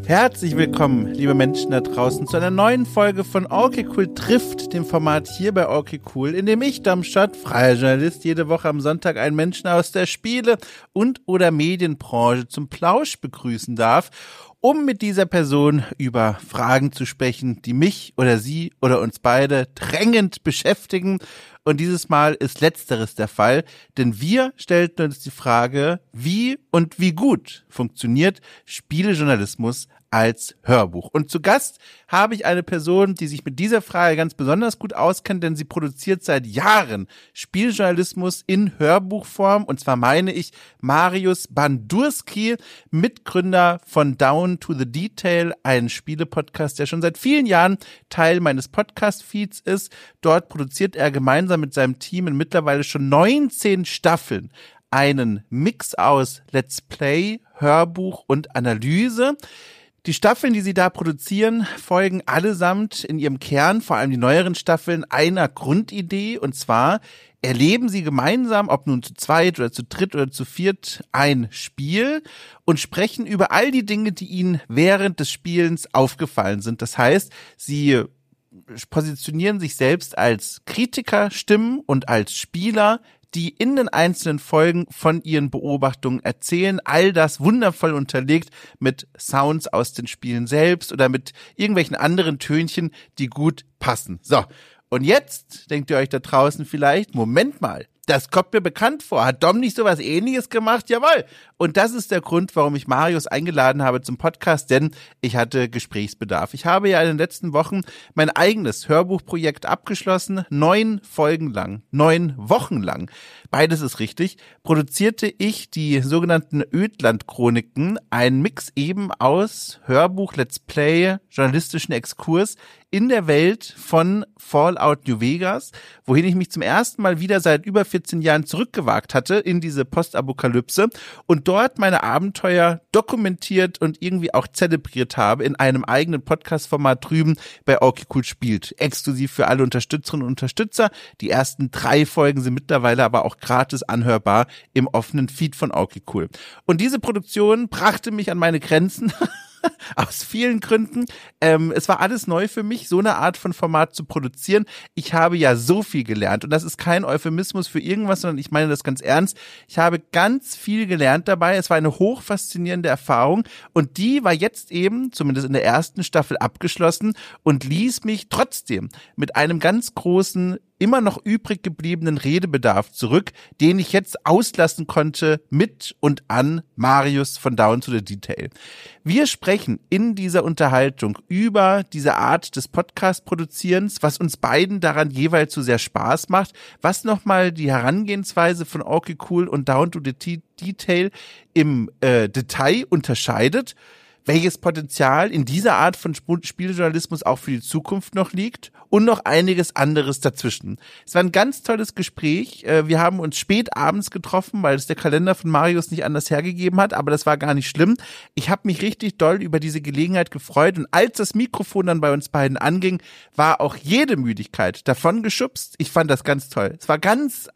Herzlich willkommen, liebe Menschen da draußen, zu einer neuen Folge von Okay Cool trifft, dem Format hier bei Okay Cool, in dem ich, Darmstadt, freier Journalist, jede Woche am Sonntag einen Menschen aus der Spiele- und oder Medienbranche zum Plausch begrüßen darf, um mit dieser Person über Fragen zu sprechen, die mich oder sie oder uns beide drängend beschäftigen. Und dieses Mal ist Letzteres der Fall, denn wir stellten uns die Frage, wie und wie gut funktioniert Spielejournalismus als Hörbuch. Und zu Gast habe ich eine Person, die sich mit dieser Frage ganz besonders gut auskennt, denn sie produziert seit Jahren Spieljournalismus in Hörbuchform. Und zwar meine ich Marius Bandurski, Mitgründer von Down to the Detail, ein Spielepodcast, der schon seit vielen Jahren Teil meines Podcast-Feeds ist. Dort produziert er gemeinsam mit seinem Team in mittlerweile schon 19 Staffeln einen Mix aus Let's Play, Hörbuch und Analyse. Die Staffeln, die sie da produzieren, folgen allesamt in ihrem Kern, vor allem die neueren Staffeln, einer Grundidee, und zwar erleben sie gemeinsam, ob nun zu zweit oder zu dritt oder zu viert, ein Spiel und sprechen über all die Dinge, die ihnen während des Spielens aufgefallen sind. Das heißt, sie positionieren sich selbst als Kritikerstimmen und als Spieler, die in den einzelnen Folgen von ihren Beobachtungen erzählen, all das wundervoll unterlegt mit Sounds aus den Spielen selbst oder mit irgendwelchen anderen Tönchen, die gut passen. So, und jetzt denkt ihr euch da draußen vielleicht, Moment mal, das kommt mir bekannt vor. Hat Dom nicht sowas Ähnliches gemacht? Jawohl. Und das ist der Grund, warum ich Marius eingeladen habe zum Podcast, denn ich hatte Gesprächsbedarf. Ich habe ja in den letzten Wochen mein eigenes Hörbuchprojekt abgeschlossen. 9 Folgen lang, 9 Wochen lang, beides ist richtig, produzierte ich die sogenannten Ödland-Chroniken, ein Mix eben aus Hörbuch, Let's Play, journalistischen Exkurs in der Welt von Fallout New Vegas, wohin ich mich zum ersten Mal wieder seit über 14 Jahren zurückgewagt hatte in diese Postapokalypse und dort meine Abenteuer dokumentiert und irgendwie auch zelebriert habe in einem eigenen Podcast-Format drüben bei Okay Cool spielt. Exklusiv für alle Unterstützerinnen und Unterstützer. Die ersten 3 Folgen sind mittlerweile aber auch gratis anhörbar im offenen Feed von Okay Cool. Und diese Produktion brachte mich an meine Grenzen. Aus vielen Gründen. Es war alles neu für mich, so eine Art von Format zu produzieren. Ich habe ja so viel gelernt und das ist kein Euphemismus für irgendwas, sondern ich meine das ganz ernst. Ich habe ganz viel gelernt dabei. Es war eine hochfaszinierende Erfahrung und die war jetzt eben, zumindest in der ersten Staffel, abgeschlossen und ließ mich trotzdem mit einem ganz großen, immer noch übrig gebliebenen Redebedarf zurück, den ich jetzt auslassen konnte mit und an Marius von Down to the Detail. Wir sprechen in dieser Unterhaltung über diese Art des Podcast-Produzierens, was uns beiden daran jeweils so sehr Spaß macht, was nochmal die Herangehensweise von Okay Cool und Down to the Detail im Detail unterscheidet, welches Potenzial in dieser Art von Spieljournalismus auch für die Zukunft noch liegt und noch einiges anderes dazwischen. Es war ein ganz tolles Gespräch. Wir haben uns spät abends getroffen, weil es der Kalender von Marius nicht anders hergegeben hat, aber das war gar nicht schlimm. Ich habe mich richtig doll über diese Gelegenheit gefreut und als das Mikrofon dann bei uns beiden anging, war auch jede Müdigkeit davon geschubst. Ich fand das ganz toll. Es war ganz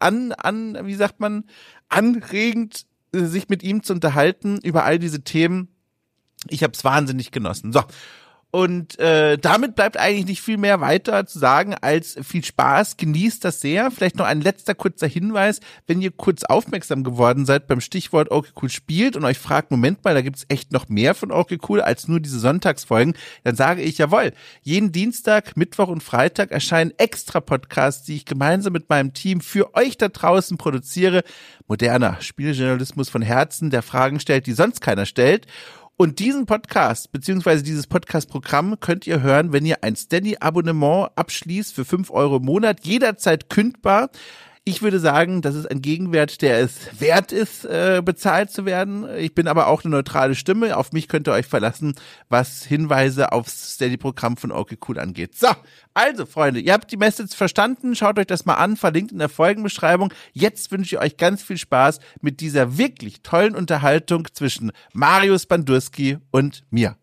anregend, sich mit ihm zu unterhalten über all diese Themen. Ich habe es wahnsinnig genossen. So, und damit bleibt eigentlich nicht viel mehr weiter zu sagen als viel Spaß, genießt das sehr. Vielleicht noch ein letzter kurzer Hinweis, wenn ihr kurz aufmerksam geworden seid beim Stichwort Okay Cool spielt und euch fragt, Moment mal, da gibt's echt noch mehr von Okay Cool als nur diese Sonntagsfolgen, dann sage ich, jawohl, jeden Dienstag, Mittwoch und Freitag erscheinen extra Podcasts, die ich gemeinsam mit meinem Team für euch da draußen produziere. Moderner Spieljournalismus von Herzen, der Fragen stellt, die sonst keiner stellt. Und diesen Podcast, beziehungsweise dieses Podcast-Programm könnt ihr hören, wenn ihr ein Steady-Abonnement abschließt für 5 € im Monat, jederzeit kündbar. Ich würde sagen, das ist ein Gegenwert, der es wert ist, bezahlt zu werden. Ich bin aber auch eine neutrale Stimme. Auf mich könnt ihr euch verlassen, was Hinweise aufs Steady-Programm von Okay Cool angeht. So, also Freunde, ihr habt die Message verstanden. Schaut euch das mal an, verlinkt in der Folgenbeschreibung. Jetzt wünsche ich euch ganz viel Spaß mit dieser wirklich tollen Unterhaltung zwischen Marius Bandurski und mir.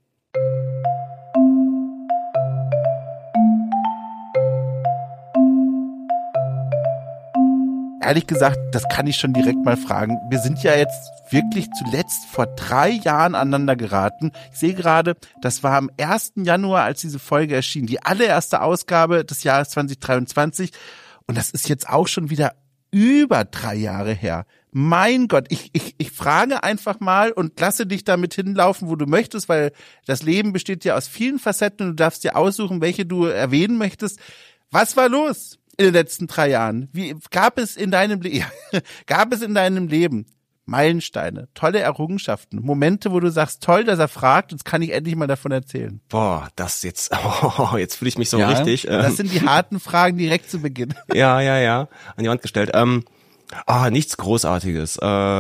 ehrlich gesagt, das kann ich schon direkt mal fragen. Wir sind ja jetzt wirklich zuletzt vor 3 Jahren aneinander geraten. Ich sehe gerade, das war am 1. Januar, als diese Folge erschien, die allererste Ausgabe des Jahres 2023. Und das ist jetzt auch schon wieder über 3 Jahre her. Mein Gott, ich frage einfach mal und lasse dich damit hinlaufen, wo du möchtest, weil das Leben besteht ja aus vielen Facetten und du darfst dir aussuchen, welche du erwähnen möchtest. Was war los in den letzten 3 Jahren? Gab es in deinem Leben Meilensteine, tolle Errungenschaften, Momente, wo du sagst, toll, dass er fragt, jetzt kann ich endlich mal davon erzählen? Boah, jetzt fühle ich mich so richtig. Das sind die harten Fragen direkt zu Beginn. Ja, an die Wand gestellt. Nichts Großartiges.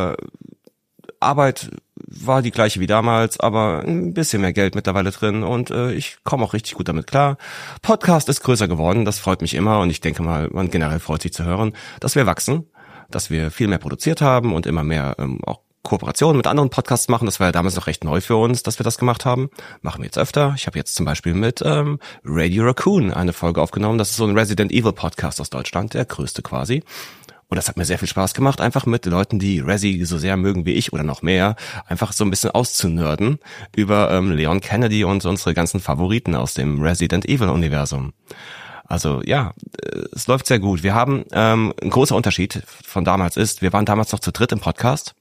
Arbeit war die gleiche wie damals, aber ein bisschen mehr Geld mittlerweile drin und ich komme auch richtig gut damit klar. Podcast ist größer geworden, das freut mich immer und ich denke mal, man generell freut sich zu hören, dass wir wachsen, dass wir viel mehr produziert haben und immer mehr auch Kooperationen mit anderen Podcasts machen. Das war ja damals noch recht neu für uns, dass wir das gemacht haben. Machen wir jetzt öfter. Ich habe jetzt zum Beispiel mit Radio Raccoon eine Folge aufgenommen. Das ist so ein Resident Evil Podcast aus Deutschland, der größte quasi. Und das hat mir sehr viel Spaß gemacht, einfach mit Leuten, die Resi so sehr mögen wie ich oder noch mehr, einfach so ein bisschen auszunörden über Leon Kennedy und unsere ganzen Favoriten aus dem Resident Evil Universum. Also ja, es läuft sehr gut. Wir haben ein großer Unterschied von damals ist, wir waren damals noch zu dritt im Podcast,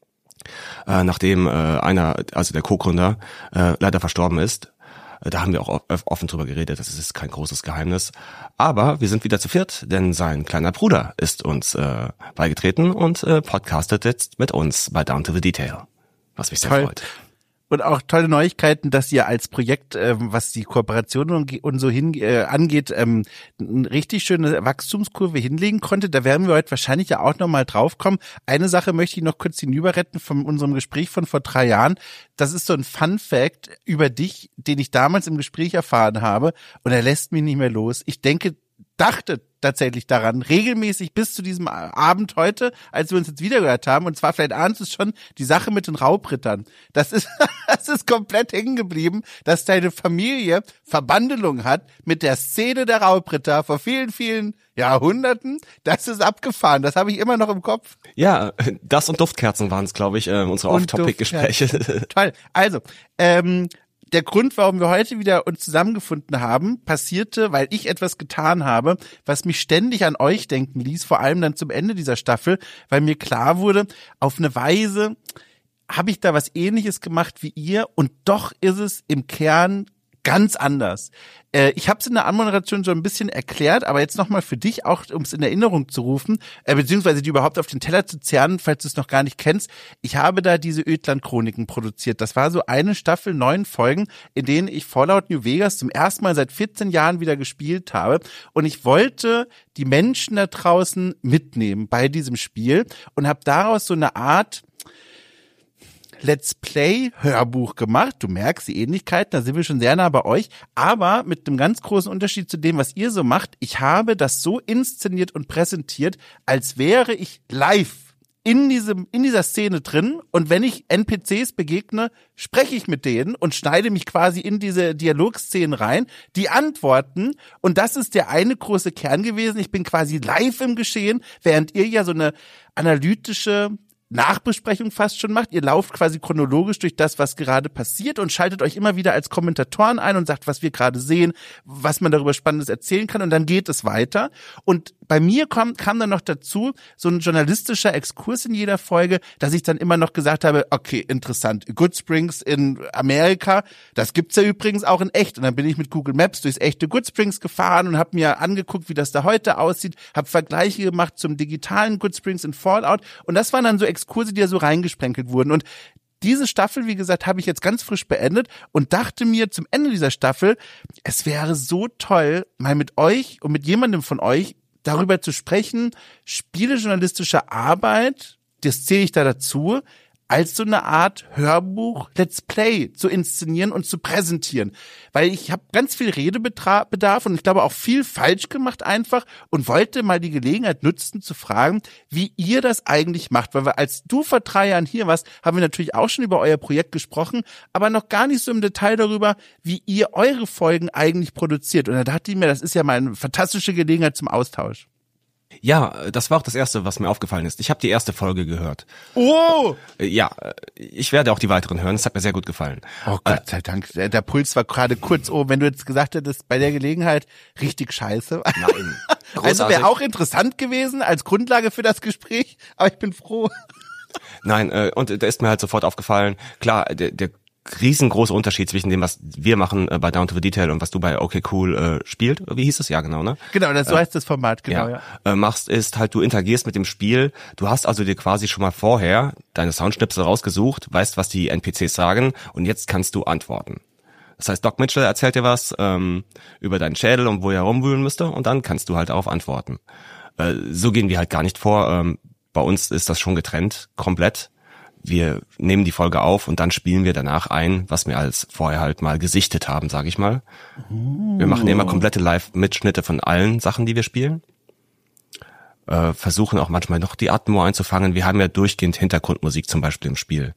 nachdem der Co-Gründer, leider verstorben ist. Da haben wir auch offen drüber geredet, das ist kein großes Geheimnis. Aber wir sind wieder zu viert, denn sein kleiner Bruder ist uns beigetreten und podcastet jetzt mit uns bei Down to the Detail, was mich sehr freut. Und auch tolle Neuigkeiten, dass ihr als Projekt, was die Kooperation und so angeht, eine richtig schöne Wachstumskurve hinlegen konnte. Da werden wir heute wahrscheinlich ja auch nochmal drauf kommen. Eine Sache möchte ich noch kurz hinüberretten von unserem Gespräch von vor 3 Jahren. Das ist so ein Fun-Fact über dich, den ich damals im Gespräch erfahren habe. Und er lässt mich nicht mehr los. Ich dachte tatsächlich daran, regelmäßig bis zu diesem Abend heute, als wir uns jetzt wieder gehört haben, und zwar vielleicht ahnst du es schon, die Sache mit den Raubrittern. Das ist komplett hängen geblieben, dass deine Familie Verbandelung hat mit der Szene der Raubritter vor vielen, vielen Jahrhunderten. Das ist abgefahren, das habe ich immer noch im Kopf. Ja, das und Duftkerzen waren es, glaube ich, unsere Off-Topic-Gespräche. Toll, also, der Grund, warum wir heute wieder uns zusammengefunden haben, passierte, weil ich etwas getan habe, was mich ständig an euch denken ließ, vor allem dann zum Ende dieser Staffel, weil mir klar wurde, auf eine Weise habe ich da was Ähnliches gemacht wie ihr und doch ist es im Kern ganz anders. Ich habe es in der Anmoderation schon ein bisschen erklärt, aber jetzt nochmal für dich auch, um es in Erinnerung zu rufen, beziehungsweise die überhaupt auf den Teller zu zerren, falls du es noch gar nicht kennst. Ich habe da diese Ödland-Chroniken produziert. Das war so eine Staffel, 9 Folgen, in denen ich Fallout New Vegas zum ersten Mal seit 14 Jahren wieder gespielt habe. Und ich wollte die Menschen da draußen mitnehmen bei diesem Spiel und habe daraus so eine Art Let's Play Hörbuch gemacht. Du merkst die Ähnlichkeiten, da sind wir schon sehr nah bei euch, aber mit einem ganz großen Unterschied zu dem, was ihr so macht. Ich habe das so inszeniert und präsentiert, als wäre ich live in dieser Szene drin und wenn ich NPCs begegne, spreche ich mit denen und schneide mich quasi in diese Dialogszenen rein, die antworten und das ist der eine große Kern gewesen. Ich bin quasi live im Geschehen, während ihr ja so eine analytische Nachbesprechung fast schon macht. Ihr lauft quasi chronologisch durch das, was gerade passiert und schaltet euch immer wieder als Kommentatoren ein und sagt, was wir gerade sehen, was man darüber Spannendes erzählen kann und dann geht es weiter. Und bei mir kam dann noch dazu so ein journalistischer Exkurs in jeder Folge, dass ich dann immer noch gesagt habe, okay, interessant, Goodsprings in Amerika, das gibt's ja übrigens auch in echt. Und dann bin ich mit Google Maps durchs echte Goodsprings gefahren und habe mir angeguckt, wie das da heute aussieht, habe Vergleiche gemacht zum digitalen Goodsprings in Fallout und das waren dann so Exkurse, die ja so reingesprenkelt wurden. Und diese Staffel, wie gesagt, habe ich jetzt ganz frisch beendet und dachte mir zum Ende dieser Staffel, es wäre so toll, mal mit euch und mit jemandem von euch darüber zu sprechen, spielejournalistische Arbeit, das zähle ich da dazu, als so eine Art Hörbuch Let's Play zu inszenieren und zu präsentieren. Weil ich habe ganz viel Redebedarf und ich glaube auch viel falsch gemacht einfach und wollte mal die Gelegenheit nutzen zu fragen, wie ihr das eigentlich macht. Weil als du vor 3 Jahren hier warst, haben wir natürlich auch schon über euer Projekt gesprochen, aber noch gar nicht so im Detail darüber, wie ihr eure Folgen eigentlich produziert. Und da dachte ich mir, das ist ja mal eine fantastische Gelegenheit zum Austausch. Ja, das war auch das Erste, was mir aufgefallen ist. Ich habe die erste Folge gehört. Oh! Ja, ich werde auch die weiteren hören. Das hat mir sehr gut gefallen. Oh Gott sei Dank. Der Puls war gerade kurz oben. Wenn du jetzt gesagt hättest, bei der Gelegenheit richtig scheiße. Nein. Also wäre auch interessant gewesen als Grundlage für das Gespräch, aber ich bin froh. Nein, und da ist mir halt sofort aufgefallen, klar, der riesengroße Unterschied zwischen dem, was wir machen bei Down to the Detail und was du bei Okay Cool spielt, wie hieß es? Ja, genau, ne? Genau, so heißt das Format, genau, ja. Machst, ist halt, du interagierst mit dem Spiel, du hast also dir quasi schon mal vorher deine Soundschnipsel rausgesucht, weißt, was die NPCs sagen und jetzt kannst du antworten. Das heißt, Doc Mitchell erzählt dir was über deinen Schädel und wo er rumwühlen müsste und dann kannst du halt darauf antworten. So gehen wir halt gar nicht vor. Bei uns ist das schon getrennt, komplett. Wir nehmen die Folge auf und dann spielen wir danach ein, was wir als vorher halt mal gesichtet haben, sage ich mal. Wir machen immer komplette Live-Mitschnitte von allen Sachen, die wir spielen. Versuchen auch manchmal noch die Atmo einzufangen. Wir haben ja durchgehend Hintergrundmusik zum Beispiel im Spiel.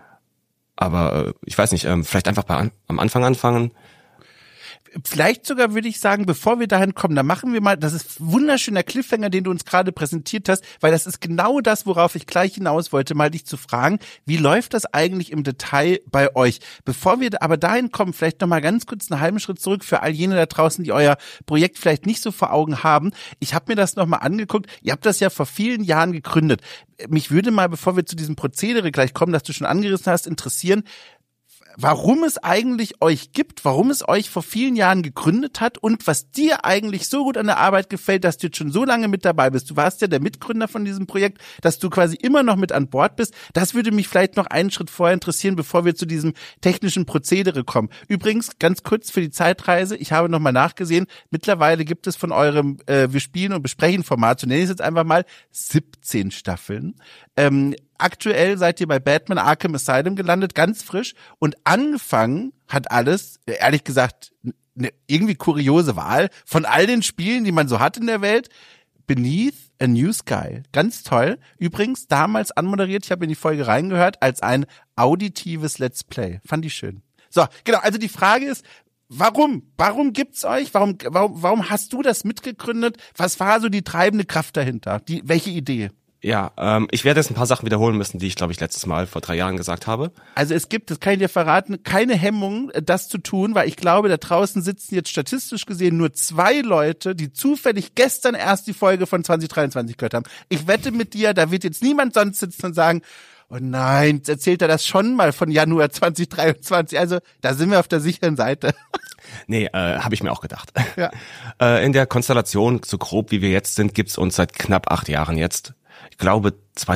Aber ich weiß nicht, vielleicht einfach am Anfang anfangen. Vielleicht sogar würde ich sagen, bevor wir dahin kommen, dann machen wir mal, das ist wunderschöner Cliffhanger, den du uns gerade präsentiert hast, weil das ist genau das, worauf ich gleich hinaus wollte, mal dich zu fragen, wie läuft das eigentlich im Detail bei euch? Bevor wir aber dahin kommen, vielleicht noch mal ganz kurz einen halben Schritt zurück für all jene da draußen, die euer Projekt vielleicht nicht so vor Augen haben. Ich habe mir das noch mal angeguckt. Ihr habt das ja vor vielen Jahren gegründet. Mich würde mal, bevor wir zu diesem Prozedere gleich kommen, das du schon angerissen hast, interessieren, warum es eigentlich euch gibt, warum es euch vor vielen Jahren gegründet hat und was dir eigentlich so gut an der Arbeit gefällt, dass du jetzt schon so lange mit dabei bist. Du warst ja der Mitgründer von diesem Projekt, dass du quasi immer noch mit an Bord bist. Das würde mich vielleicht noch einen Schritt vorher interessieren, bevor wir zu diesem technischen Prozedere kommen. Übrigens, ganz kurz für die Zeitreise, ich habe nochmal nachgesehen, mittlerweile gibt es von eurem Wir spielen und besprechen Format, so nenne ich es jetzt einfach mal, 17 Staffeln. Aktuell seid ihr bei Batman Arkham Asylum gelandet, ganz frisch. Und angefangen hat alles, ehrlich gesagt, eine irgendwie kuriose Wahl von all den Spielen, die man so hat in der Welt. Beneath a New Sky. Ganz toll. Übrigens damals anmoderiert, ich habe in die Folge reingehört, als ein auditives Let's Play. Fand ich schön. So, genau, also die Frage ist, warum? Warum gibt's euch? Warum hast du das mitgegründet? Was war so die treibende Kraft dahinter? Welche Idee? Ja, ich werde jetzt ein paar Sachen wiederholen müssen, die ich, glaube ich, letztes Mal vor 3 Jahren gesagt habe. Also es gibt, das kann ich dir verraten, keine Hemmung, das zu tun, weil ich glaube, da draußen sitzen jetzt statistisch gesehen nur 2 Leute, die zufällig gestern erst die Folge von 2023 gehört haben. Ich wette mit dir, da wird jetzt niemand sonst sitzen und sagen, oh nein, jetzt erzählt er das schon mal von Januar 2023. Also da sind wir auf der sicheren Seite. Nee, habe ich mir auch gedacht. Ja. In der Konstellation, so grob wie wir jetzt sind, gibt's uns seit knapp 8 Jahren jetzt. Ich glaube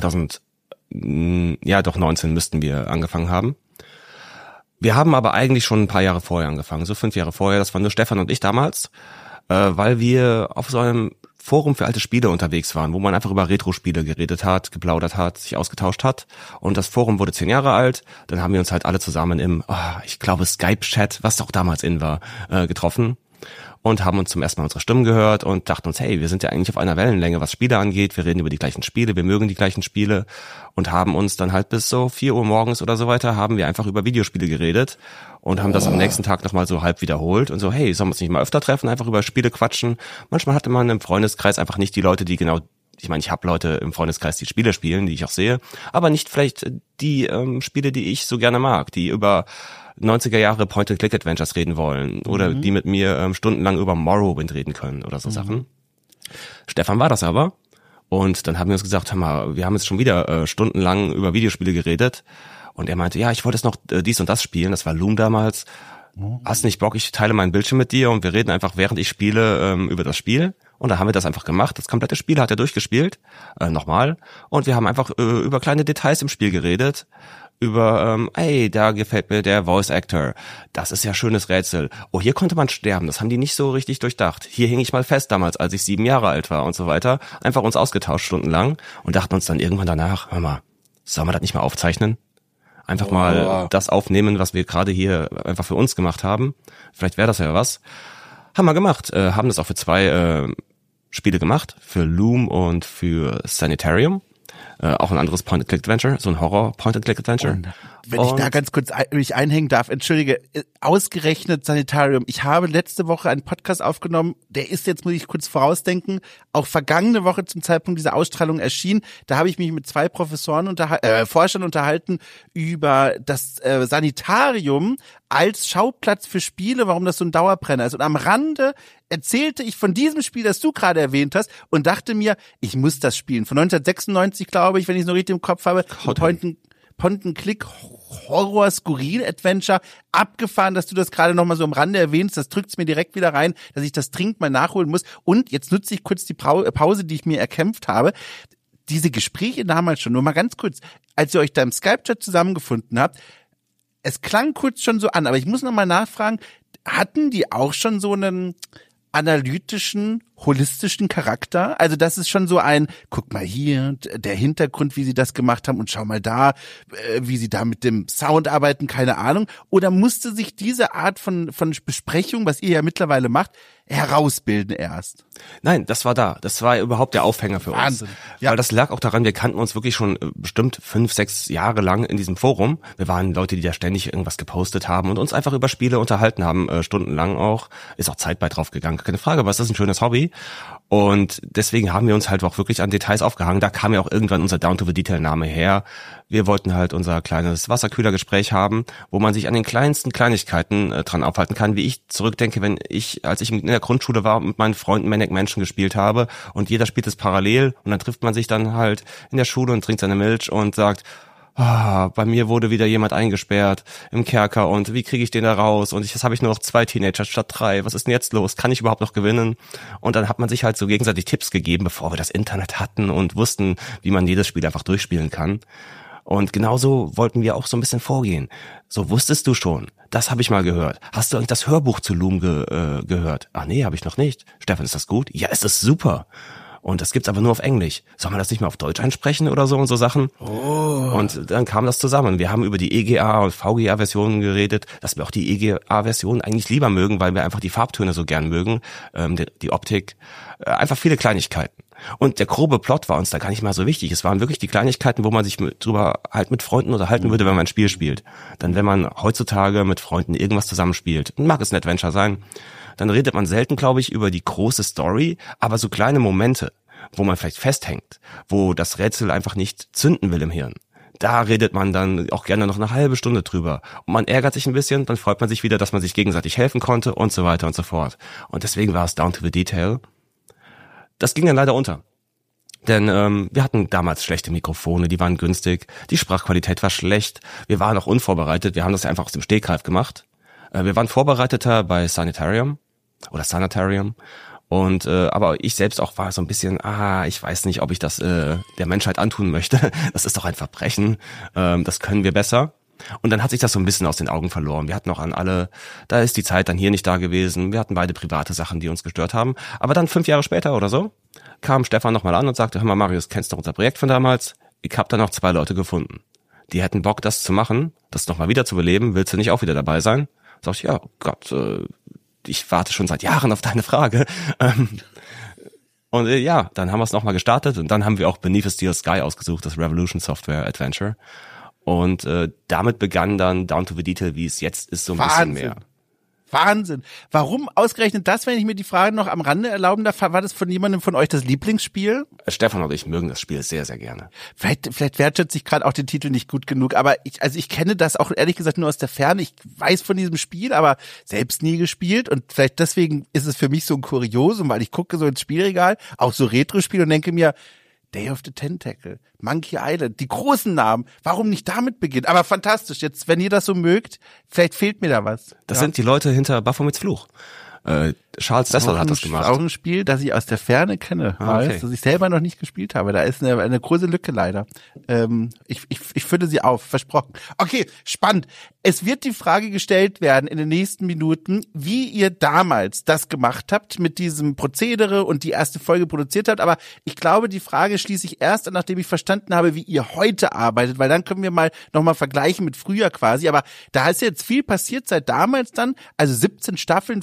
19 müssten wir angefangen haben. Wir haben aber eigentlich schon ein paar Jahre vorher angefangen, so 5 Jahre vorher. Das waren nur Stefan und ich damals, weil wir auf so einem Forum für alte Spiele unterwegs waren, wo man einfach über Retro-Spiele geredet hat, geplaudert hat, sich ausgetauscht hat. Und das Forum wurde 10 Jahre alt. Dann haben wir uns halt alle zusammen im, ich glaube, Skype-Chat, was auch damals in war, getroffen. Und haben uns zum ersten Mal unsere Stimmen gehört und dachten uns, hey, wir sind ja eigentlich auf einer Wellenlänge, was Spiele angeht. Wir reden über die gleichen Spiele, wir mögen die gleichen Spiele und haben uns dann halt bis so 4 Uhr morgens oder so weiter, haben wir einfach über Videospiele geredet und haben das am nächsten Tag nochmal so halb wiederholt und so, hey, sollen wir uns nicht mal öfter treffen, einfach über Spiele quatschen. Manchmal hatte man im Freundeskreis einfach nicht die Leute, die genau, ich meine, ich habe Leute im Freundeskreis, die Spiele spielen, die ich auch sehe, aber nicht vielleicht die Spiele, die ich so gerne mag, die über 90er Jahre Point-and-Click-Adventures reden wollen oder die mit mir stundenlang über Morrowind reden können oder so Sachen. Stefan war das aber und dann haben wir uns gesagt, hör mal, wir haben jetzt schon wieder stundenlang über Videospiele geredet und er meinte, ja, ich wollte jetzt noch dies und das spielen, das war Loom damals. Hast nicht Bock, ich teile meinen Bildschirm mit dir und wir reden einfach, während ich spiele, über das Spiel. Und da haben wir das einfach gemacht. Das komplette Spiel hat er durchgespielt, nochmal. Und wir haben einfach über kleine Details im Spiel geredet. Über, ey, da gefällt mir der Voice Actor. Das ist ja schönes Rätsel. Oh, hier konnte man sterben. Das haben die nicht so richtig durchdacht. Hier hing ich mal fest damals, als ich 7 Jahre alt war und so weiter. Einfach uns ausgetauscht stundenlang und dachten uns dann irgendwann danach, hör mal, sollen wir das nicht mal aufzeichnen? Einfach mal das aufnehmen, was wir gerade hier einfach für uns gemacht haben. Vielleicht wäre das ja was. Haben wir gemacht. Haben das auch für 2 Spiele gemacht. Für Loom und für Sanitarium. Auch ein anderes Point-and-Click-Adventure, so ein Horror-Point-and-Click-Adventure. Wenn ich da ganz kurz mich einhängen darf, entschuldige, ausgerechnet Sanitarium. Ich habe letzte Woche einen Podcast aufgenommen, der ist jetzt, muss ich kurz vorausdenken, auch vergangene Woche zum Zeitpunkt dieser Ausstrahlung erschienen. Da habe ich mich mit zwei Professoren Forschern unterhalten über das Sanitarium als Schauplatz für Spiele, warum das so ein Dauerbrenner ist. Und am Rande erzählte ich von diesem Spiel, das du gerade erwähnt hast, und dachte mir, ich muss das spielen. Von 1996, glaube ich, wenn ich es noch richtig im Kopf habe. Point-and-Click Horror Skurril Adventure, abgefahren, dass du das gerade noch mal so am Rande erwähnst. Das drückt's mir direkt wieder rein, dass ich das dringend mal nachholen muss. Und jetzt nutze ich kurz die Pause, die ich mir erkämpft habe. Diese Gespräche damals schon, nur mal ganz kurz, als ihr euch da im Skype-Chat zusammengefunden habt, es klang kurz schon so an, aber ich muss noch mal nachfragen, hatten die auch schon so einen analytischen, holistischen Charakter? Also das ist schon so ein, guck mal hier, der Hintergrund, wie sie das gemacht haben und schau mal da, wie sie da mit dem Sound arbeiten, keine Ahnung. Oder musste sich diese Art von Besprechung, was ihr ja mittlerweile macht, herausbilden erst? Nein, das war da. Das war überhaupt der Aufhänger für uns. Wahnsinn. Ja. Weil das lag auch daran, wir kannten uns wirklich schon bestimmt 5-6 Jahre lang in diesem Forum. Wir waren Leute, die da ständig irgendwas gepostet haben und uns einfach über Spiele unterhalten haben, stundenlang auch. Ist auch Zeit bei drauf gegangen, keine Frage, aber es ist ein schönes Hobby. Und deswegen haben wir uns halt auch wirklich an Details aufgehangen. Da kam ja auch irgendwann unser Down-to-the-Detail-Name her. Wir wollten halt unser kleines Wasserkühlergespräch haben, wo man sich an den kleinsten Kleinigkeiten dran aufhalten kann, wie ich zurückdenke, als ich in der Grundschule war und mit meinen Freunden Maniac Mansion gespielt habe und jeder spielt es parallel und dann trifft man sich dann halt in der Schule und trinkt seine Milch und sagt, bei mir wurde wieder jemand eingesperrt im Kerker und wie kriege ich den da raus? Und jetzt habe ich nur noch 2 Teenager statt 3. Was ist denn jetzt los? Kann ich überhaupt noch gewinnen? Und dann hat man sich halt so gegenseitig Tipps gegeben, bevor wir das Internet hatten und wussten, wie man jedes Spiel einfach durchspielen kann. Und genauso wollten wir auch so ein bisschen vorgehen. So, wusstest du schon? Das habe ich mal gehört. Hast du eigentlich das Hörbuch zu Loom gehört? Ach nee, habe ich noch nicht. Stefan, ist das gut? Ja, es ist super. Und das gibt's aber nur auf Englisch. Soll man das nicht mal auf Deutsch einsprechen oder so und so Sachen? Oh. Und dann kam das zusammen. Wir haben über die EGA und VGA-Versionen geredet, dass wir auch die EGA-Version eigentlich lieber mögen, weil wir einfach die Farbtöne so gern mögen, die Optik, einfach viele Kleinigkeiten. Und der grobe Plot war uns da gar nicht mal so wichtig. Es waren wirklich die Kleinigkeiten, wo man sich drüber halt mit Freunden unterhalten würde, wenn man ein Spiel spielt. Dann, wenn man heutzutage mit Freunden irgendwas zusammenspielt, mag es ein Adventure sein, dann redet man selten, glaube ich, über die große Story, aber so kleine Momente, wo man vielleicht festhängt, wo das Rätsel einfach nicht zünden will im Hirn. Da redet man dann auch gerne noch eine halbe Stunde drüber. Und man ärgert sich ein bisschen, dann freut man sich wieder, dass man sich gegenseitig helfen konnte und so weiter und so fort. Und deswegen war es Down to the Detail. Das ging dann leider unter. Denn wir hatten damals schlechte Mikrofone, die waren günstig, die Sprachqualität war schlecht, wir waren auch unvorbereitet, wir haben das einfach aus dem Stegreif gemacht. Wir waren vorbereiteter bei Sanitarium. Und aber ich selbst auch war so ein bisschen, ich weiß nicht, ob ich das der Menschheit antun möchte. Das ist doch ein Verbrechen. Das können wir besser. Und dann hat sich das so ein bisschen aus den Augen verloren. Wir hatten auch da ist die Zeit dann hier nicht da gewesen. Wir hatten beide private Sachen, die uns gestört haben. Aber dann 5 Jahre später oder so kam Stefan nochmal an und sagte, hör mal Marius, kennst du unser Projekt von damals? Ich habe da noch 2 Leute gefunden. Die hätten Bock, das zu machen, das nochmal wieder zu beleben. Willst du nicht auch wieder dabei sein? Sag ich, ja, Gott, ich warte schon seit Jahren auf deine Frage. Und ja, dann haben wir es nochmal gestartet und dann haben wir auch Beneath a Steel Sky ausgesucht, das Revolution Software Adventure. Und damit begann dann Down to the Detail, wie es jetzt ist, so ein bisschen mehr. Wahnsinn. Warum ausgerechnet das, wenn ich mir die Frage noch am Rande erlauben darf, war das von jemandem von euch das Lieblingsspiel? Stefan und ich mögen das Spiel sehr, sehr gerne. Vielleicht wertschätze ich gerade auch den Titel nicht gut genug, aber ich kenne das auch ehrlich gesagt nur aus der Ferne. Ich weiß von diesem Spiel, aber selbst nie gespielt und vielleicht deswegen ist es für mich so ein Kuriosum, weil ich gucke so ins Spielregal, auch so Retro-Spiele und denke mir, Day of the Tentacle, Monkey Island, die großen Namen, warum nicht damit beginnen? Aber fantastisch, jetzt, wenn ihr das so mögt, vielleicht fehlt mir da was. Das sind die Leute hinter Baphomets Fluch. Charles Dessel hat das gemacht. Auch ein Spiel, das ich aus der Ferne kenne, okay. Das ich selber noch nicht gespielt habe. Da ist eine große Lücke leider. Ich fülle sie auf, versprochen. Okay, spannend. Es wird die Frage gestellt werden in den nächsten Minuten, wie ihr damals das gemacht habt mit diesem Prozedere und die erste Folge produziert habt. Aber ich glaube, die Frage schließe ich erst an, nachdem ich verstanden habe, wie ihr heute arbeitet, weil dann können wir nochmal vergleichen mit früher quasi. Aber da ist jetzt viel passiert seit damals dann, also 17 Staffeln, viele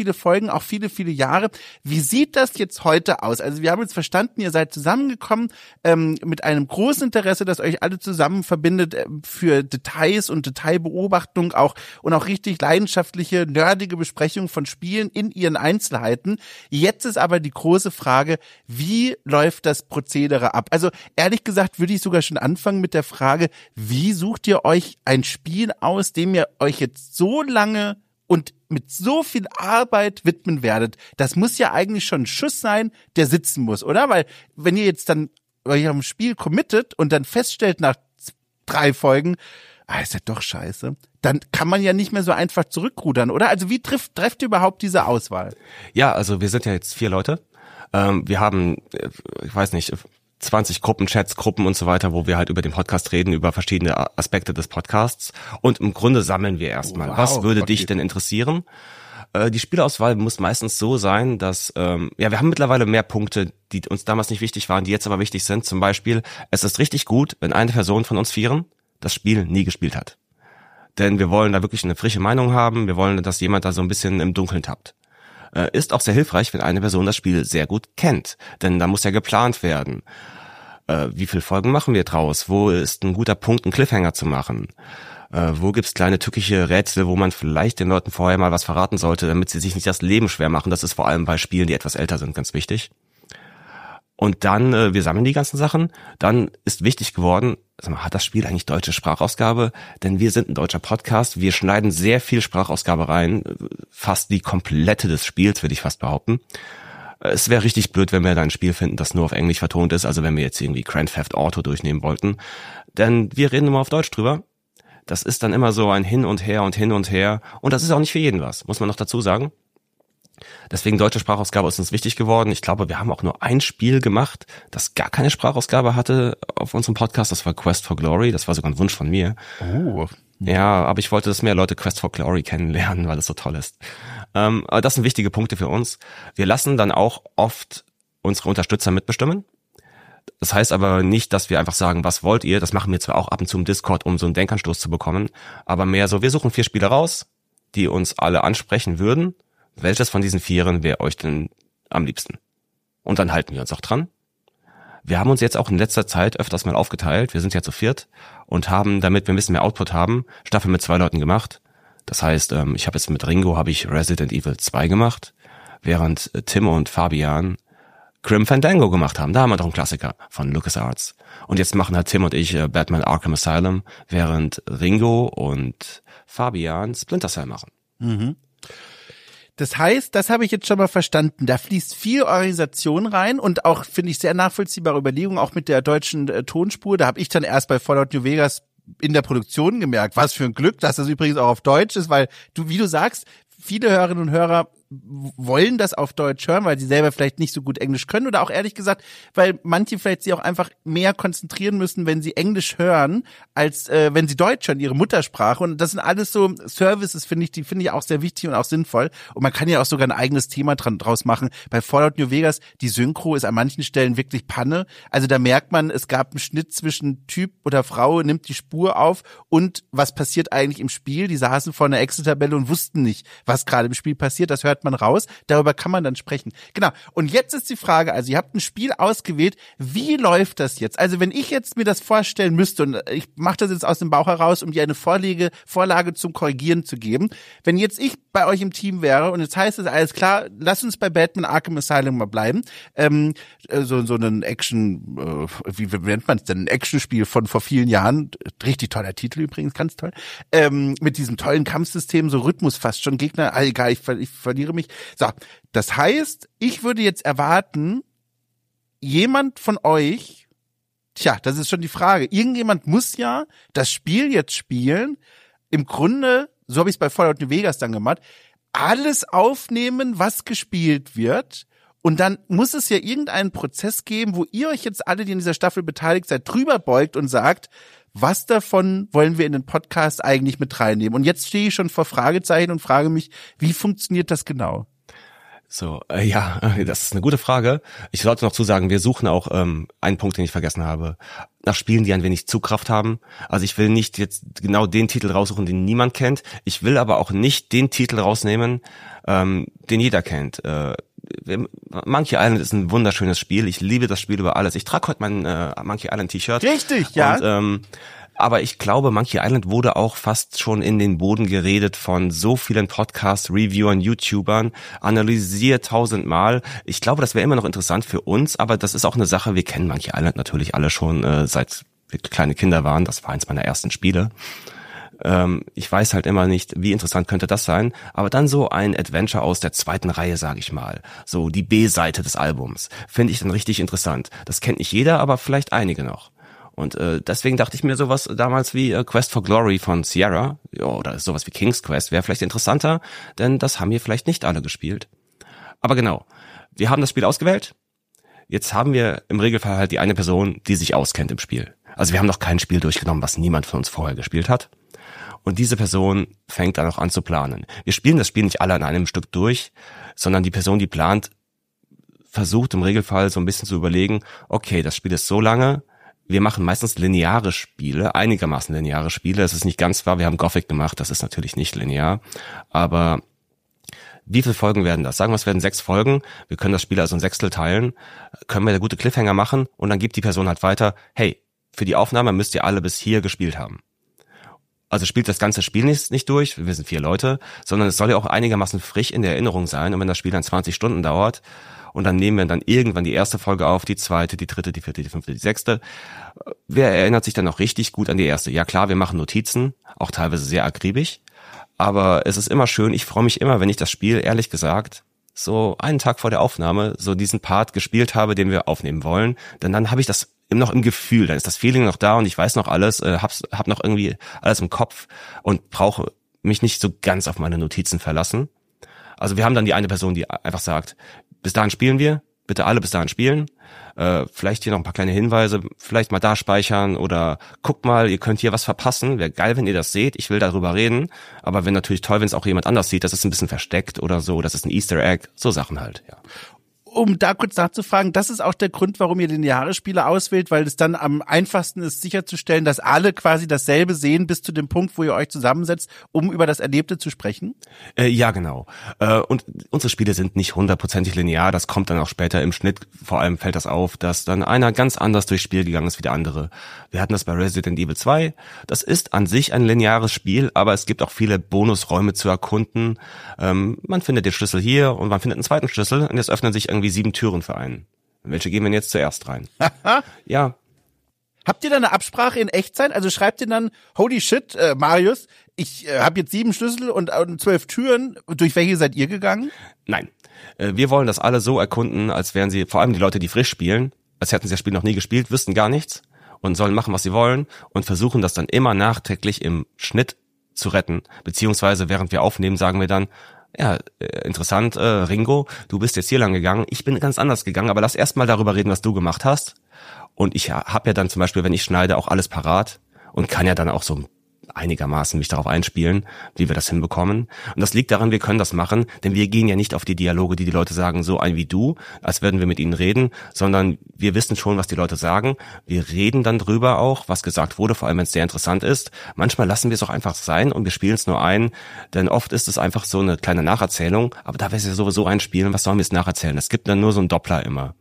viele Folgen, auch viele, viele Jahre. Wie sieht das jetzt heute aus? Also wir haben jetzt verstanden, ihr seid zusammengekommen mit einem großen Interesse, das euch alle zusammen verbindet für Details und Detailbeobachtung auch und auch richtig leidenschaftliche, nerdige Besprechung von Spielen in ihren Einzelheiten. Jetzt ist aber die große Frage, wie läuft das Prozedere ab? Also ehrlich gesagt würde ich sogar schon anfangen mit der Frage, wie sucht ihr euch ein Spiel aus, dem ihr euch jetzt so lange und mit so viel Arbeit widmen werdet? Das muss ja eigentlich schon ein Schuss sein, der sitzen muss, oder? Weil wenn ihr jetzt dann euch am Spiel committet und dann feststellt nach 3 Folgen, ist ja doch scheiße, dann kann man ja nicht mehr so einfach zurückrudern, oder? Also wie trefft ihr überhaupt diese Auswahl? Ja, also wir sind ja jetzt 4 Leute. Wir haben, ich weiß nicht, 20 Gruppen, Chats, Gruppen und so weiter, wo wir halt über den Podcast reden, über verschiedene Aspekte des Podcasts. Und im Grunde sammeln wir erstmal. Was würde dich denn interessieren? Die Spielauswahl muss meistens so sein, dass, wir haben mittlerweile mehr Punkte, die uns damals nicht wichtig waren, die jetzt aber wichtig sind. Zum Beispiel, es ist richtig gut, wenn eine Person von uns 4 das Spiel nie gespielt hat. Denn wir wollen da wirklich eine frische Meinung haben. Wir wollen, dass jemand da so ein bisschen im Dunkeln tappt. Ist auch sehr hilfreich, wenn eine Person das Spiel sehr gut kennt. Denn da muss ja geplant werden. Wie viele Folgen machen wir draus? Wo ist ein guter Punkt, einen Cliffhanger zu machen? Wo gibt's kleine tückische Rätsel, wo man vielleicht den Leuten vorher mal was verraten sollte, damit sie sich nicht das Leben schwer machen? Das ist vor allem bei Spielen, die etwas älter sind, ganz wichtig. Und dann, wir sammeln die ganzen Sachen. Dann ist wichtig geworden, hat das Spiel eigentlich deutsche Sprachausgabe? Denn wir sind ein deutscher Podcast. Wir schneiden sehr viel Sprachausgabe rein. Fast die komplette des Spiels, würde ich fast behaupten. Es wäre richtig blöd, wenn wir da ein Spiel finden, das nur auf Englisch vertont ist. Also wenn wir jetzt irgendwie Grand Theft Auto durchnehmen wollten. Denn wir reden immer auf Deutsch drüber. Das ist dann immer so ein Hin und Her und Hin und Her. Und das ist auch nicht für jeden was, muss man noch dazu sagen. Deswegen deutsche Sprachausgabe ist uns wichtig geworden. Ich glaube, wir haben auch nur ein Spiel gemacht, das gar keine Sprachausgabe hatte auf unserem Podcast. Das war Quest for Glory. Das war sogar ein Wunsch von mir. Oh. Ja, aber ich wollte, dass mehr Leute Quest for Glory kennenlernen, weil es so toll ist. Aber das sind wichtige Punkte für uns. Wir lassen dann auch oft unsere Unterstützer mitbestimmen. Das heißt aber nicht, dass wir einfach sagen, was wollt ihr? Das machen wir zwar auch ab und zu im Discord, um so einen Denkanstoß zu bekommen, aber mehr so, wir suchen 4 Spiele raus, die uns alle ansprechen würden. Welches von diesen 4 wäre euch denn am liebsten? Und dann halten wir uns auch dran. Wir haben uns jetzt auch in letzter Zeit öfters mal aufgeteilt. Wir sind ja zu 4 und haben, damit wir ein bisschen mehr Output haben, Staffeln mit 2 Leuten gemacht. Das heißt, ich habe jetzt mit Ringo Resident Evil 2 gemacht, während Tim und Fabian Grim Fandango gemacht haben. Da haben wir doch einen Klassiker von LucasArts. Und jetzt machen halt Tim und ich Batman Arkham Asylum, während Ringo und Fabian Splinter Cell machen. Mhm. Das heißt, das habe ich jetzt schon mal verstanden. Da fließt viel Organisation rein und auch, finde ich, sehr nachvollziehbare Überlegungen, auch mit der deutschen Tonspur. Da habe ich dann erst bei Fallout New Vegas in der Produktion gemerkt, was für ein Glück, dass das übrigens auch auf Deutsch ist, weil du, wie du sagst, viele Hörerinnen und Hörer wollen das auf Deutsch hören, weil sie selber vielleicht nicht so gut Englisch können oder auch ehrlich gesagt, weil manche vielleicht sich auch einfach mehr konzentrieren müssen, wenn sie Englisch hören, als wenn sie Deutsch hören, ihre Muttersprache. Und das sind alles so Services, die finde ich auch sehr wichtig und auch sinnvoll. Und man kann ja auch sogar ein eigenes Thema draus machen. Bei Fallout New Vegas, die Synchro ist an manchen Stellen wirklich Panne. Also da merkt man, es gab einen Schnitt zwischen Typ oder Frau, nimmt die Spur auf und was passiert eigentlich im Spiel. Die saßen vor einer Excel-Tabelle und wussten nicht, was gerade im Spiel passiert. Das hört man raus. Darüber kann man dann sprechen. Genau. Und jetzt ist die Frage, also ihr habt ein Spiel ausgewählt. Wie läuft das jetzt? Also wenn ich jetzt mir das vorstellen müsste und ich mache das jetzt aus dem Bauch heraus, um dir eine Vorlage zum Korrigieren zu geben. Wenn jetzt ich bei euch im Team wäre und jetzt heißt es, alles klar, lass uns bei Batman Arkham Asylum mal bleiben. So einen Action, wie nennt man es denn? Ein Actionspiel von vor vielen Jahren. Richtig toller Titel übrigens, ganz toll. Mit diesem tollen Kampfsystem, so Rhythmus fast schon. Gegner, egal, ich verliere mich. So, das heißt, ich würde jetzt erwarten, jemand von euch, das ist schon die Frage, irgendjemand muss ja das Spiel jetzt spielen, im Grunde, so habe ich es bei Fallout New Vegas dann gemacht, alles aufnehmen, was gespielt wird. Und dann muss es ja irgendeinen Prozess geben, wo ihr euch jetzt alle, die in dieser Staffel beteiligt seid, drüber beugt und sagt, was davon wollen wir in den Podcast eigentlich mit reinnehmen? Und jetzt stehe ich schon vor Fragezeichen und frage mich, wie funktioniert das genau? So, das ist eine gute Frage. Ich sollte noch zusagen, wir suchen auch einen Punkt, den ich vergessen habe, nach Spielen, die ein wenig Zugkraft haben. Also ich will nicht jetzt genau den Titel raussuchen, den niemand kennt. Ich will aber auch nicht den Titel rausnehmen, den jeder kennt. Monkey Island ist ein wunderschönes Spiel. Ich liebe das Spiel über alles. Ich trage heute mein Monkey Island T-Shirt. Richtig, ja. Und, aber ich glaube, Monkey Island wurde auch fast schon in den Boden geredet von so vielen Podcasts, Reviewern, YouTubern, analysiert 1000-mal. Ich glaube, das wäre immer noch interessant für uns, aber das ist auch eine Sache, wir kennen Monkey Island natürlich alle schon, seit wir kleine Kinder waren. Das war eins meiner ersten Spiele. Ich weiß halt immer nicht, wie interessant könnte das sein, aber dann so ein Adventure aus der zweiten Reihe, sage ich mal, so die B-Seite des Albums, finde ich dann richtig interessant. Das kennt nicht jeder, aber vielleicht einige noch. Und deswegen dachte ich mir, sowas damals wie Quest for Glory von Sierra, oder sowas wie King's Quest wäre vielleicht interessanter, denn das haben hier vielleicht nicht alle gespielt. Aber genau, wir haben das Spiel ausgewählt. Jetzt haben wir im Regelfall halt die eine Person, die sich auskennt im Spiel. Also wir haben noch kein Spiel durchgenommen, was niemand von uns vorher gespielt hat. Und diese Person fängt dann auch an zu planen. Wir spielen das Spiel nicht alle an einem Stück durch, sondern die Person, die plant, versucht im Regelfall so ein bisschen zu überlegen, okay, das Spiel ist so lange, wir machen meistens lineare Spiele, einigermaßen lineare Spiele, es ist nicht ganz wahr, wir haben Gothic gemacht, das ist natürlich nicht linear, aber wie viele Folgen werden das? Sagen wir, es werden 6 Folgen, wir können das Spiel also in Sechstel teilen, können wir da gute Cliffhanger machen und dann gibt die Person halt weiter, hey, für die Aufnahme müsst ihr alle bis hier gespielt haben. Also spielt das ganze Spiel nicht durch, wir sind 4 Leute, sondern es soll ja auch einigermaßen frisch in der Erinnerung sein. Und wenn das Spiel dann 20 Stunden dauert und dann nehmen wir dann irgendwann die erste Folge auf, die zweite, die dritte, die vierte, die fünfte, die sechste. Wer erinnert sich dann auch richtig gut an die erste? Ja klar, wir machen Notizen, auch teilweise sehr akribisch. Aber es ist immer schön, ich freue mich immer, wenn ich das Spiel, ehrlich gesagt, so einen Tag vor der Aufnahme so diesen Part gespielt habe, den wir aufnehmen wollen. Denn dann habe ich das noch im Gefühl, dann ist das Feeling noch da und ich weiß noch alles, hab noch irgendwie alles im Kopf und brauche mich nicht so ganz auf meine Notizen verlassen. Also wir haben dann die eine Person, die einfach sagt, bis dahin spielen wir, bitte alle bis dahin spielen. Vielleicht hier noch ein paar kleine Hinweise, vielleicht mal da speichern oder guckt mal, ihr könnt hier was verpassen. Wäre geil, wenn ihr das seht. Ich will darüber reden. Aber wenn natürlich toll, wenn es auch jemand anders sieht, das ist ein bisschen versteckt oder so, das ist ein Easter Egg, so Sachen halt, ja. Um da kurz nachzufragen, das ist auch der Grund, warum ihr lineare Spiele auswählt, weil es dann am einfachsten ist, sicherzustellen, dass alle quasi dasselbe sehen bis zu dem Punkt, wo ihr euch zusammensetzt, um über das Erlebte zu sprechen? Ja, genau. Und unsere Spiele sind nicht 100% linear, das kommt dann auch später im Schnitt. Vor allem fällt das auf, dass dann einer ganz anders durchs Spiel gegangen ist wie der andere. Wir hatten das bei Resident Evil 2. Das ist an sich ein lineares Spiel, aber es gibt auch viele Bonusräume zu erkunden. Man findet den Schlüssel hier und man findet einen zweiten Schlüssel und jetzt öffnen sich irgendwie 7 Türen für einen. Welche gehen wir jetzt zuerst rein? Ja. Habt ihr da eine Absprache in Echtzeit? Also schreibt ihr dann, holy shit, Marius, ich habe jetzt 7 Schlüssel und 12 Türen. Durch welche seid ihr gegangen? Nein. Wir wollen das alle so erkunden, als wären sie, vor allem die Leute, die frisch spielen, als hätten sie das Spiel noch nie gespielt, wüssten gar nichts und sollen machen, was sie wollen und versuchen das dann immer nachträglich im Schnitt zu retten. Beziehungsweise während wir aufnehmen, sagen wir dann, ja, interessant, Ringo, du bist jetzt hier lang gegangen, ich bin ganz anders gegangen, aber lass erst mal darüber reden, was du gemacht hast. Und ich habe ja dann zum Beispiel, wenn ich schneide, auch alles parat und kann ja dann auch so einigermaßen mich darauf einspielen, wie wir das hinbekommen. Und das liegt daran, wir können das machen, denn wir gehen ja nicht auf die Dialoge, die Leute sagen, so ein wie du, als würden wir mit ihnen reden, sondern wir wissen schon, was die Leute sagen. Wir reden dann drüber auch, was gesagt wurde, vor allem wenn es sehr interessant ist. Manchmal lassen wir es auch einfach sein und wir spielen es nur ein, denn oft ist es einfach so eine kleine Nacherzählung, aber da wir es ja sowieso einspielen, was sollen wir es nacherzählen? Es gibt dann nur so einen Doppler immer.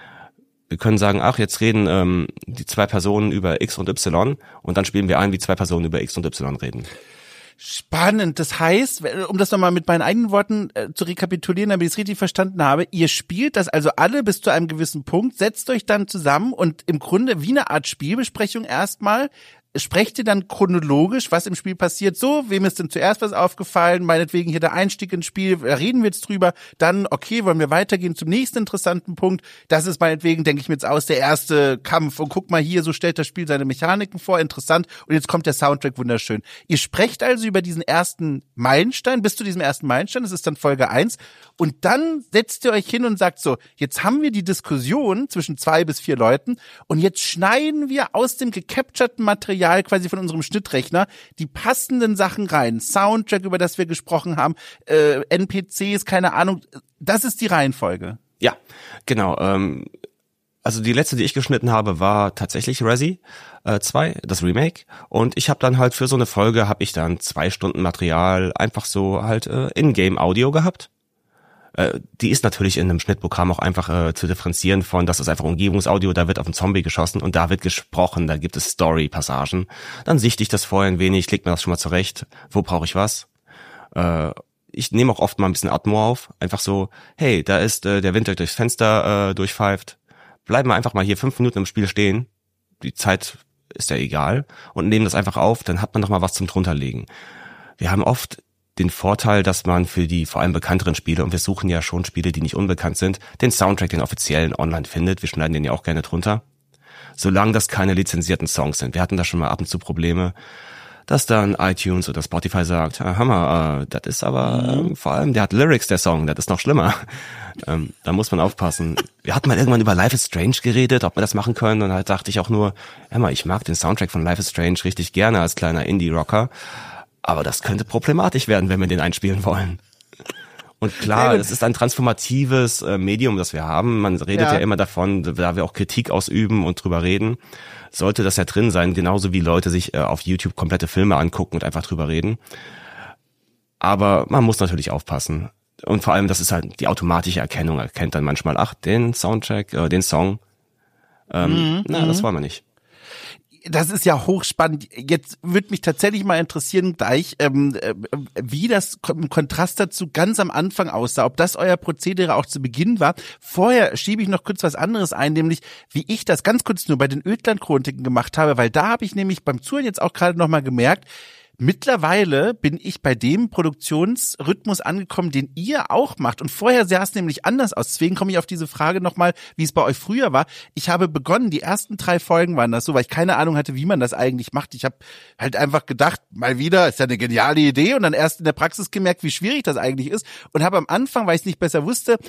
Wir können sagen, ach, jetzt reden die 2 Personen über X und Y und dann spielen wir ein, wie 2 Personen über X und Y reden. Spannend. Das heißt, um das nochmal mit meinen eigenen Worten zu rekapitulieren, damit ich es richtig verstanden habe, ihr spielt das also alle bis zu einem gewissen Punkt, setzt euch dann zusammen und im Grunde wie eine Art Spielbesprechung erstmal, sprecht ihr dann chronologisch, was im Spiel passiert, so, wem ist denn zuerst was aufgefallen, meinetwegen hier der Einstieg ins Spiel, da reden wir jetzt drüber, dann, okay, wollen wir weitergehen zum nächsten interessanten Punkt, das ist meinetwegen, denke ich mir jetzt aus, der erste Kampf und guck mal hier, so stellt das Spiel seine Mechaniken vor, interessant und jetzt kommt der Soundtrack, wunderschön. Ihr sprecht also über diesen ersten Meilenstein, bis zu diesem ersten Meilenstein, das ist dann Folge 1 und dann setzt ihr euch hin und sagt so, jetzt haben wir die Diskussion zwischen 2 bis 4 Leuten und jetzt schneiden wir aus dem gecapturten Material Material quasi von unserem Schnittrechner, die passenden Sachen rein. Soundtrack, über das wir gesprochen haben, NPCs, keine Ahnung. Das ist die Reihenfolge. Ja, genau. Also die letzte, die ich geschnitten habe, war tatsächlich Resi 2, das Remake. Und ich habe dann halt für so eine Folge, habe ich dann 2 Stunden Material einfach so halt In-Game-Audio gehabt. Die ist natürlich in einem Schnittprogramm auch einfach zu differenzieren von, das ist einfach Umgebungsaudio, da wird auf einen Zombie geschossen und da wird gesprochen, da gibt es Story-Passagen. Dann sichte ich das vorher ein wenig, leg mir das schon mal zurecht, wo brauche ich was. Ich nehme auch oft mal ein bisschen Atmo auf, einfach so, hey, da ist der Wind durchs Fenster durchpfeift, bleiben wir einfach mal hier 5 Minuten im Spiel stehen, die Zeit ist ja egal, und nehmen das einfach auf, dann hat man noch mal was zum drunterlegen. Wir haben oft den Vorteil, dass man für die vor allem bekannteren Spiele, und wir suchen ja schon Spiele, die nicht unbekannt sind, den Soundtrack, den offiziellen, online findet. Wir schneiden den ja auch gerne drunter. Solange das keine lizenzierten Songs sind. Wir hatten da schon mal ab und zu Probleme, dass dann iTunes oder Spotify sagt, Hammer, das ist aber vor allem, der hat Lyrics, der Song, das ist noch schlimmer. Da muss man aufpassen. Wir hatten mal irgendwann über Life is Strange geredet, ob wir das machen können, und halt dachte ich auch nur, Hammer, ich mag den Soundtrack von Life is Strange richtig gerne als kleiner Indie-Rocker, aber das könnte problematisch werden, wenn wir den einspielen wollen. Und klar, es ist ein transformatives Medium, das wir haben. Man redet ja immer davon, da wir auch Kritik ausüben und drüber reden, sollte das ja drin sein, genauso wie Leute sich auf YouTube komplette Filme angucken und einfach drüber reden. Aber man muss natürlich aufpassen. Und vor allem, das ist halt die automatische Erkennung, erkennt dann manchmal, den Soundtrack, den Song. Das wollen wir nicht. Das ist ja hochspannend. Jetzt würde mich tatsächlich mal interessieren gleich, wie das im Kontrast dazu ganz am Anfang aussah, ob das euer Prozedere auch zu Beginn war. Vorher schiebe ich noch kurz was anderes ein, nämlich wie ich das ganz kurz nur bei den Ödland-Chroniken gemacht habe, weil da habe ich nämlich beim Zuhören jetzt auch gerade nochmal gemerkt, mittlerweile bin ich bei dem Produktionsrhythmus angekommen, den ihr auch macht. Und vorher sah es nämlich anders aus. Deswegen komme ich auf diese Frage nochmal, wie es bei euch früher war. Ich habe begonnen, die ersten 3 Folgen waren das so, weil ich keine Ahnung hatte, wie man das eigentlich macht. Ich habe halt einfach gedacht, mal wieder, ist ja eine geniale Idee, und dann erst in der Praxis gemerkt, wie schwierig das eigentlich ist. Und habe am Anfang, weil ich es nicht besser wusste,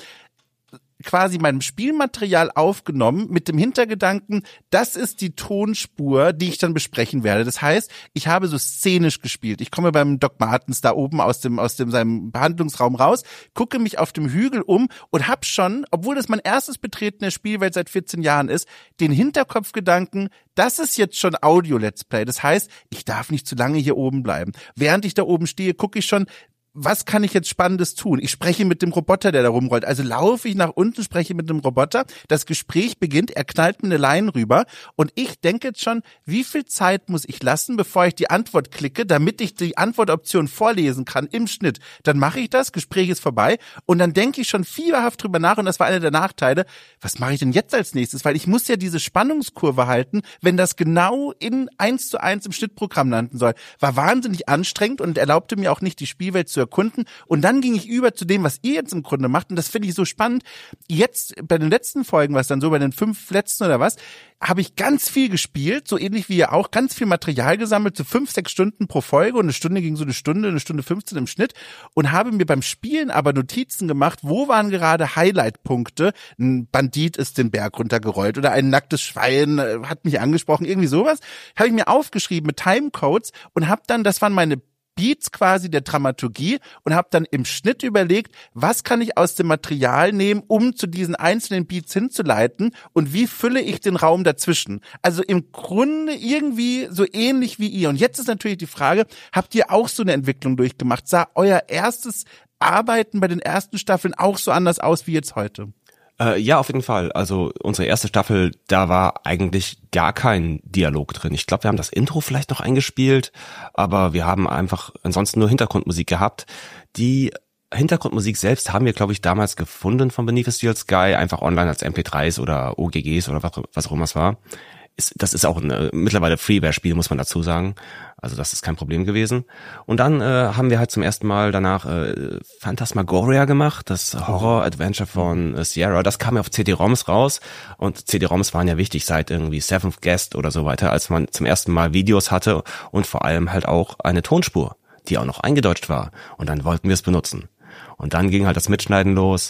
quasi meinem Spielmaterial aufgenommen mit dem Hintergedanken, das ist die Tonspur, die ich dann besprechen werde. Das heißt, ich habe so szenisch gespielt. Ich komme beim Doc Martens da oben aus seinem Behandlungsraum raus, gucke mich auf dem Hügel um und hab schon, obwohl das mein erstes Betreten der Spielwelt seit 14 Jahren ist, den Hinterkopfgedanken, das ist jetzt schon Audio-Let's Play. Das heißt, ich darf nicht zu lange hier oben bleiben. Während ich da oben stehe, gucke ich schon, was kann ich jetzt Spannendes tun? Ich spreche mit dem Roboter, der da rumrollt. Also laufe ich nach unten, spreche mit dem Roboter. Das Gespräch beginnt, er knallt mir eine Line rüber. Und ich denke jetzt schon, wie viel Zeit muss ich lassen, bevor ich die Antwort klicke, damit ich die Antwortoption vorlesen kann im Schnitt. Dann mache ich das, Gespräch ist vorbei. Und dann denke ich schon fieberhaft drüber nach. Und das war einer der Nachteile. Was mache ich denn jetzt als nächstes? Weil ich muss ja diese Spannungskurve halten, wenn das genau in 1:1 im Schnittprogramm landen soll. War wahnsinnig anstrengend und erlaubte mir auch nicht, die Spielwelt zu erkunden. Und dann ging ich über zu dem, was ihr jetzt im Grunde macht. Und das finde ich so spannend. Jetzt bei den letzten Folgen, was dann so bei den 5 letzten oder was, habe ich ganz viel gespielt, so ähnlich wie ihr auch, ganz viel Material gesammelt, so 5-6 Stunden pro Folge, und eine Stunde ging so eine Stunde 15 im Schnitt, und habe mir beim Spielen aber Notizen gemacht, wo waren gerade Highlight-Punkte, ein Bandit ist den Berg runtergerollt oder ein nacktes Schwein hat mich angesprochen, irgendwie sowas, habe ich mir aufgeschrieben mit Timecodes und habe dann, das waren meine Beats quasi der Dramaturgie, und habe dann im Schnitt überlegt, was kann ich aus dem Material nehmen, um zu diesen einzelnen Beats hinzuleiten, und wie fülle ich den Raum dazwischen. Also im Grunde irgendwie so ähnlich wie ihr. Und jetzt ist natürlich die Frage, habt ihr auch so eine Entwicklung durchgemacht? Sah euer erstes Arbeiten bei den ersten Staffeln auch so anders aus wie jetzt heute? Ja, auf jeden Fall. Also unsere erste Staffel, da war eigentlich gar kein Dialog drin. Ich glaube, wir haben das Intro vielleicht noch eingespielt, aber wir haben einfach ansonsten nur Hintergrundmusik gehabt. Die Hintergrundmusik selbst haben wir, glaube ich, damals gefunden von Beneath a Steel Sky, einfach online als MP3s oder OGGs oder was auch immer es war. Das ist auch ein mittlerweile Freeware-Spiel, muss man dazu sagen. Also das ist kein Problem gewesen. Und dann haben wir halt zum ersten Mal danach Phantasmagoria gemacht, das Horror-Adventure von Sierra. Das kam ja auf CD-ROMs raus, und CD-ROMs waren ja wichtig seit irgendwie Seventh Guest oder so weiter, als man zum ersten Mal Videos hatte und vor allem halt auch eine Tonspur, die auch noch eingedeutscht war. Und dann wollten wir es benutzen. Und dann ging halt das Mitschneiden los.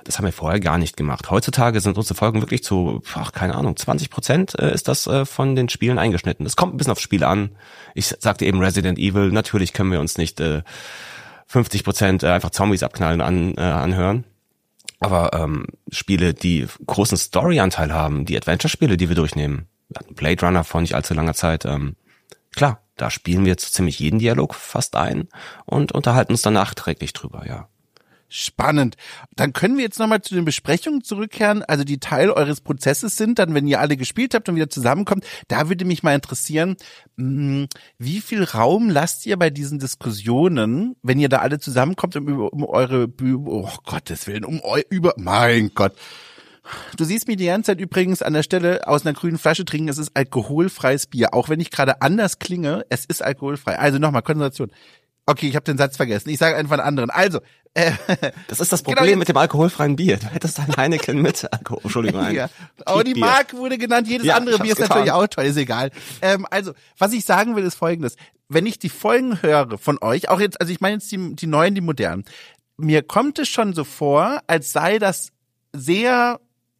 Das haben wir vorher gar nicht gemacht. Heutzutage sind unsere Folgen wirklich zu, keine Ahnung, 20% ist das von den Spielen eingeschnitten. Es kommt ein bisschen aufs Spiel an. Ich sagte eben Resident Evil, natürlich können wir uns nicht 50% einfach Zombies abknallen anhören. Aber Spiele, die großen Storyanteil haben, die Adventure-Spiele, die wir durchnehmen, wir hatten Blade Runner vor nicht allzu langer Zeit, klar, da spielen wir jetzt ziemlich jeden Dialog fast ein und unterhalten uns dann nachträglich drüber, ja. Spannend. Dann können wir jetzt nochmal zu den Besprechungen zurückkehren, also die Teil eures Prozesses sind, dann wenn ihr alle gespielt habt und wieder zusammenkommt, da würde mich mal interessieren, wie viel Raum lasst ihr bei diesen Diskussionen, wenn ihr da alle zusammenkommt, mein Gott. Du siehst mich die ganze Zeit übrigens an der Stelle aus einer grünen Flasche trinken, es ist alkoholfreies Bier, auch wenn ich gerade anders klinge, es ist alkoholfrei. Also nochmal, Konzentration. Okay, ich habe den Satz vergessen. Ich sage einfach einen anderen. Also, das ist das Problem mit dem alkoholfreien Bier. Du hättest ein Heineken mit Alkohol. Entschuldigung. Ja. Aber die Marke wurde genannt. Jedes andere Bier ist natürlich auch toll. Ist egal. Also, was ich sagen will, ist Folgendes. Wenn ich die Folgen höre von euch, auch jetzt, also ich meine jetzt die neuen, die modernen, mir kommt es schon so vor, als sei das sehr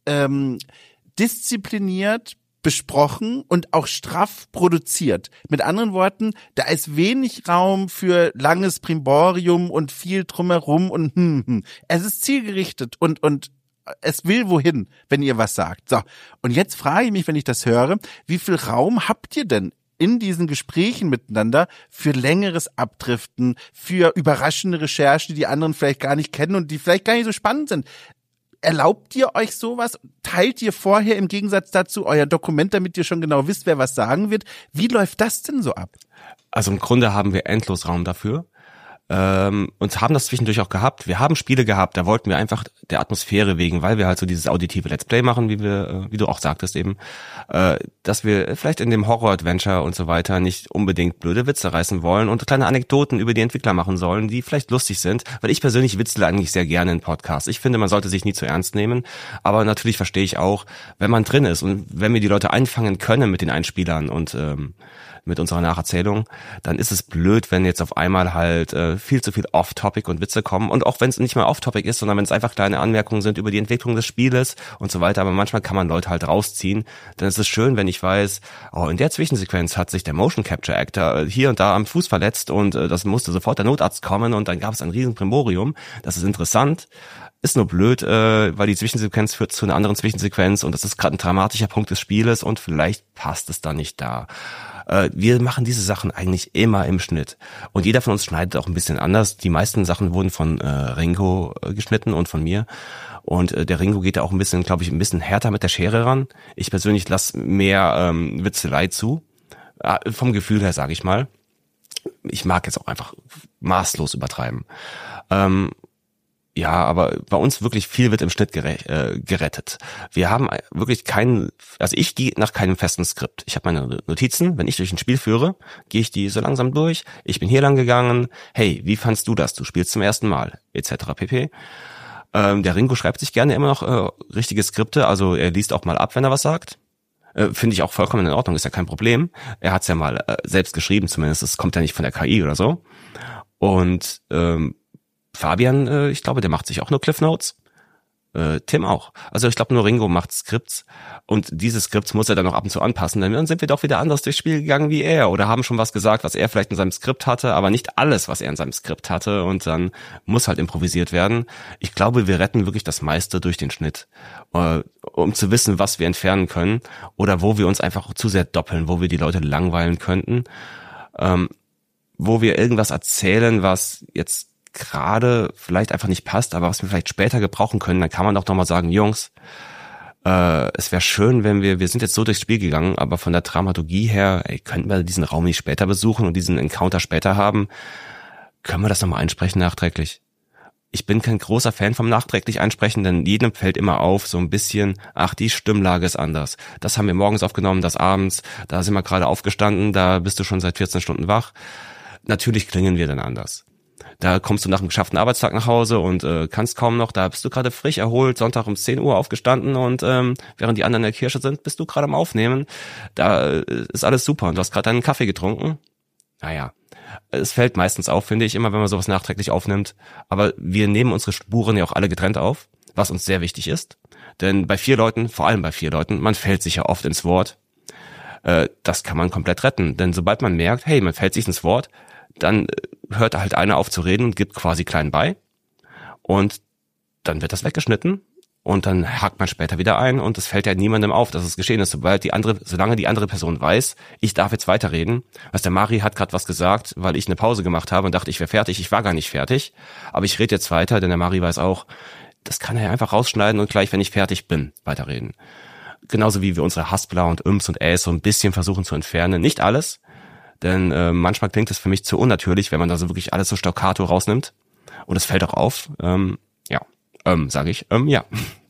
diszipliniert besprochen und auch straff produziert. Mit anderen Worten, da ist wenig Raum für langes Primborium und viel drumherum und Es ist zielgerichtet und es will wohin, wenn ihr was sagt. So. Und jetzt frage ich mich, wenn ich das höre, wie viel Raum habt ihr denn in diesen Gesprächen miteinander für längeres Abdriften, für überraschende Recherchen, die die anderen vielleicht gar nicht kennen und die vielleicht gar nicht so spannend sind? Erlaubt ihr euch sowas? Teilt ihr vorher im Gegensatz dazu euer Dokument, damit ihr schon genau wisst, wer was sagen wird? Wie läuft das denn so ab? Also im Grunde haben wir endlos Raum dafür. Und haben das zwischendurch auch gehabt. Wir haben Spiele gehabt, da wollten wir einfach der Atmosphäre wegen, weil wir halt so dieses auditive Let's Play machen, wie du auch sagtest eben, dass wir vielleicht in dem Horror-Adventure und so weiter nicht unbedingt blöde Witze reißen wollen und kleine Anekdoten über die Entwickler machen sollen, die vielleicht lustig sind, weil ich persönlich witzle eigentlich sehr gerne in Podcasts. Ich finde, man sollte sich nie zu ernst nehmen, aber natürlich verstehe ich auch, wenn man drin ist und wenn wir die Leute einfangen können mit den Einspielern und mit unserer Nacherzählung, dann ist es blöd, wenn jetzt auf einmal halt viel zu viel Off-Topic und Witze kommen. Und auch wenn es nicht mal Off-Topic ist, sondern wenn es einfach kleine Anmerkungen sind über die Entwicklung des Spieles und so weiter. Aber manchmal kann man Leute halt rausziehen. Dann ist es schön, wenn ich weiß, oh, in der Zwischensequenz hat sich der Motion Capture Actor hier und da am Fuß verletzt und das musste sofort der Notarzt kommen und dann gab es ein riesen Primborium. Das ist interessant. Ist nur blöd, weil die Zwischensequenz führt zu einer anderen Zwischensequenz und das ist gerade ein dramatischer Punkt des Spieles und vielleicht passt es da nicht da. Wir machen diese Sachen eigentlich immer im Schnitt. Und jeder von uns schneidet auch ein bisschen anders. Die meisten Sachen wurden von Ringo geschnitten und von mir. Und der Ringo geht da auch ein bisschen, glaube ich, ein bisschen härter mit der Schere ran. Ich persönlich lasse mehr Witzelei zu. Vom Gefühl her, sage ich mal. Ich mag jetzt auch einfach maßlos übertreiben. Ja, aber bei uns wirklich viel wird im Schnitt gerettet. Wir haben wirklich ich gehe nach keinem festen Skript. Ich habe meine Notizen, wenn ich durch ein Spiel führe, gehe ich die so langsam durch. Ich bin hier lang gegangen. Hey, wie fandst du das? Du spielst zum ersten Mal, etc. pp. Der Ringo schreibt sich gerne immer noch richtige Skripte, also er liest auch mal ab, wenn er was sagt. Finde ich auch vollkommen in Ordnung, ist ja kein Problem. Er hat's ja mal selbst geschrieben, zumindest. Es kommt ja nicht von der KI oder so. Und Fabian, ich glaube, der macht sich auch nur Cliff Notes. Tim auch. Also ich glaube, nur Ringo macht Skripts und diese Skripts muss er dann noch ab und zu anpassen. Dann sind wir doch wieder anders durchs Spiel gegangen wie er oder haben schon was gesagt, was er vielleicht in seinem Skript hatte, aber nicht alles, was er in seinem Skript hatte und dann muss halt improvisiert werden. Ich glaube, wir retten wirklich das meiste durch den Schnitt, um zu wissen, was wir entfernen können oder wo wir uns einfach zu sehr doppeln, wo wir die Leute langweilen könnten, wo wir irgendwas erzählen, was jetzt gerade vielleicht einfach nicht passt, aber was wir vielleicht später gebrauchen können, dann kann man doch nochmal sagen, Jungs, es wäre schön, wenn wir sind jetzt so durchs Spiel gegangen, aber von der Dramaturgie her, könnten wir diesen Raum nicht später besuchen und diesen Encounter später haben? Können wir das nochmal einsprechen nachträglich? Ich bin kein großer Fan vom nachträglich einsprechen, denn jedem fällt immer auf, so ein bisschen, ach, die Stimmlage ist anders. Das haben wir morgens aufgenommen, das abends, da sind wir gerade aufgestanden, da bist du schon seit 14 Stunden wach. Natürlich klingen wir dann anders. Da kommst du nach einem geschafften Arbeitstag nach Hause und kannst kaum noch, da bist du gerade frisch erholt, Sonntag um 10 Uhr aufgestanden und während die anderen in der Kirche sind, bist du gerade am Aufnehmen. Da ist alles super und du hast gerade deinen Kaffee getrunken. Naja, es fällt meistens auf, finde ich, immer wenn man sowas nachträglich aufnimmt. Aber wir nehmen unsere Spuren ja auch alle getrennt auf. was uns sehr wichtig ist. Denn bei 4 Leuten, vor allem bei 4 Leuten, man fällt sich ja oft ins Wort. Das kann man komplett retten. Denn sobald man merkt, hey, man fällt sich ins Wort, dann hört halt einer auf zu reden und gibt quasi klein bei. Und dann wird das weggeschnitten. Und dann hakt man später wieder ein und es fällt ja niemandem auf, dass es geschehen ist. Solange die andere Person weiß, ich darf jetzt weiterreden. Der Mari hat gerade was gesagt, weil ich eine Pause gemacht habe und dachte, ich wäre fertig. Ich war gar nicht fertig. Aber ich rede jetzt weiter, denn der Mari weiß auch, das kann er einfach rausschneiden und gleich, wenn ich fertig bin, weiterreden. Genauso wie wir unsere Haspler und Yms und Äs so ein bisschen versuchen zu entfernen. Nicht alles, denn manchmal klingt es für mich zu unnatürlich, wenn man da so wirklich alles so staccato rausnimmt. Und es fällt auch auf. Sage ich. Ja.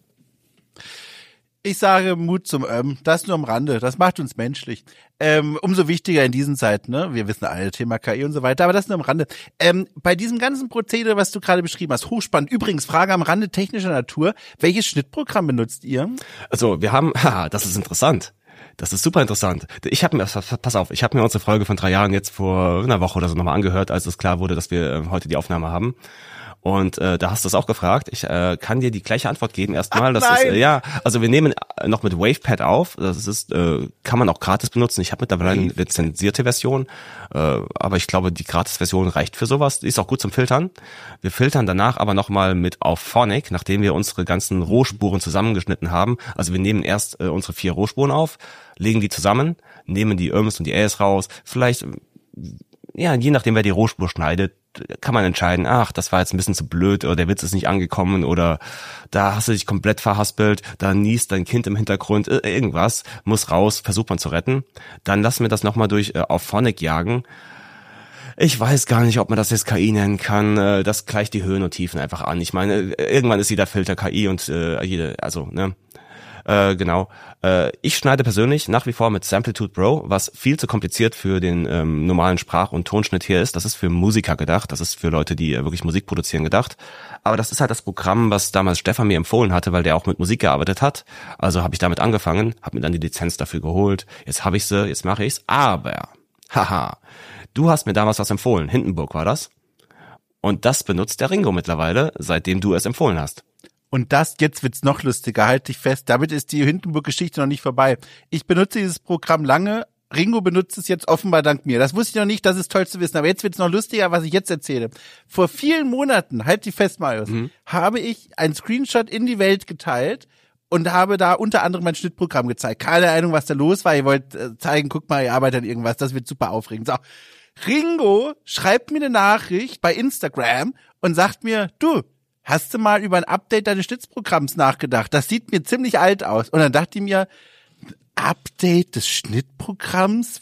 Ich sage Mut zum das nur am Rande, das macht uns menschlich. Umso wichtiger in diesen Zeiten, ne? Wir wissen alle, Thema KI und so weiter, aber das nur am Rande. Bei diesem ganzen Prozedere, was du gerade beschrieben hast, hochspannend. Übrigens, Frage am Rande technischer Natur, welches Schnittprogramm benutzt ihr? Also, wir haben, das ist interessant. Das ist super interessant. Ich habe mir unsere Folge von 3 Jahren jetzt vor einer Woche oder so nochmal angehört, als es klar wurde, dass wir heute die Aufnahme haben. Und da hast du es auch gefragt. Ich kann dir die gleiche Antwort geben erstmal. Das ist also wir nehmen noch mit WavePad auf. Das ist kann man auch gratis benutzen. Ich habe mittlerweile eine lizenzierte Version, aber ich glaube, die Gratis-Version reicht für sowas. Die ist auch gut zum Filtern. Wir filtern danach aber nochmal mit Auphonic, nachdem wir unsere ganzen Rohspuren zusammengeschnitten haben. Also wir nehmen erst unsere 4 Rohspuren auf, legen die zusammen, nehmen die Yms und die Äs raus. Vielleicht, je nachdem, wer die Rohspur schneidet, kann man entscheiden, das war jetzt ein bisschen zu blöd oder der Witz ist nicht angekommen oder da hast du dich komplett verhaspelt, da niest dein Kind im Hintergrund, irgendwas muss raus, versucht man zu retten. Dann lassen wir das nochmal durch Auphonic jagen. Ich weiß gar nicht, ob man das jetzt KI nennen kann. Das gleicht die Höhen und Tiefen einfach an. Ich meine, irgendwann ist jeder Filter KI und genau. Ich schneide persönlich nach wie vor mit Samplitude Pro, was viel zu kompliziert für den normalen Sprach- und Tonschnitt hier ist. Das ist für Musiker gedacht, das ist für Leute, die wirklich Musik produzieren gedacht. Aber das ist halt das Programm, was damals Stefan mir empfohlen hatte, weil der auch mit Musik gearbeitet hat. Also habe ich damit angefangen, habe mir dann die Lizenz dafür geholt. Jetzt habe ich sie, jetzt mache ich's. Aber, du hast mir damals was empfohlen. Hindenburg war das. Und das benutzt der Ringo mittlerweile, seitdem du es empfohlen hast. Und jetzt wird's noch lustiger, halt dich fest. Damit ist die Hindenburg-Geschichte noch nicht vorbei. Ich benutze dieses Programm lange. Ringo benutzt es jetzt offenbar dank mir. Das wusste ich noch nicht, das ist toll zu wissen. Aber jetzt wird's noch lustiger, was ich jetzt erzähle. Vor vielen Monaten, halt dich fest, Marius, habe ich einen Screenshot in die Welt geteilt und habe da unter anderem mein Schnittprogramm gezeigt. Keine Ahnung, was da los war. Ihr wollt zeigen, guck mal, ihr arbeitet an irgendwas. Das wird super aufregend. So. Ringo schreibt mir eine Nachricht bei Instagram und sagt mir, du, hast du mal über ein Update deines Schnittprogramms nachgedacht? Das sieht mir ziemlich alt aus. Und dann dachte ich mir, Update des Schnittprogramms?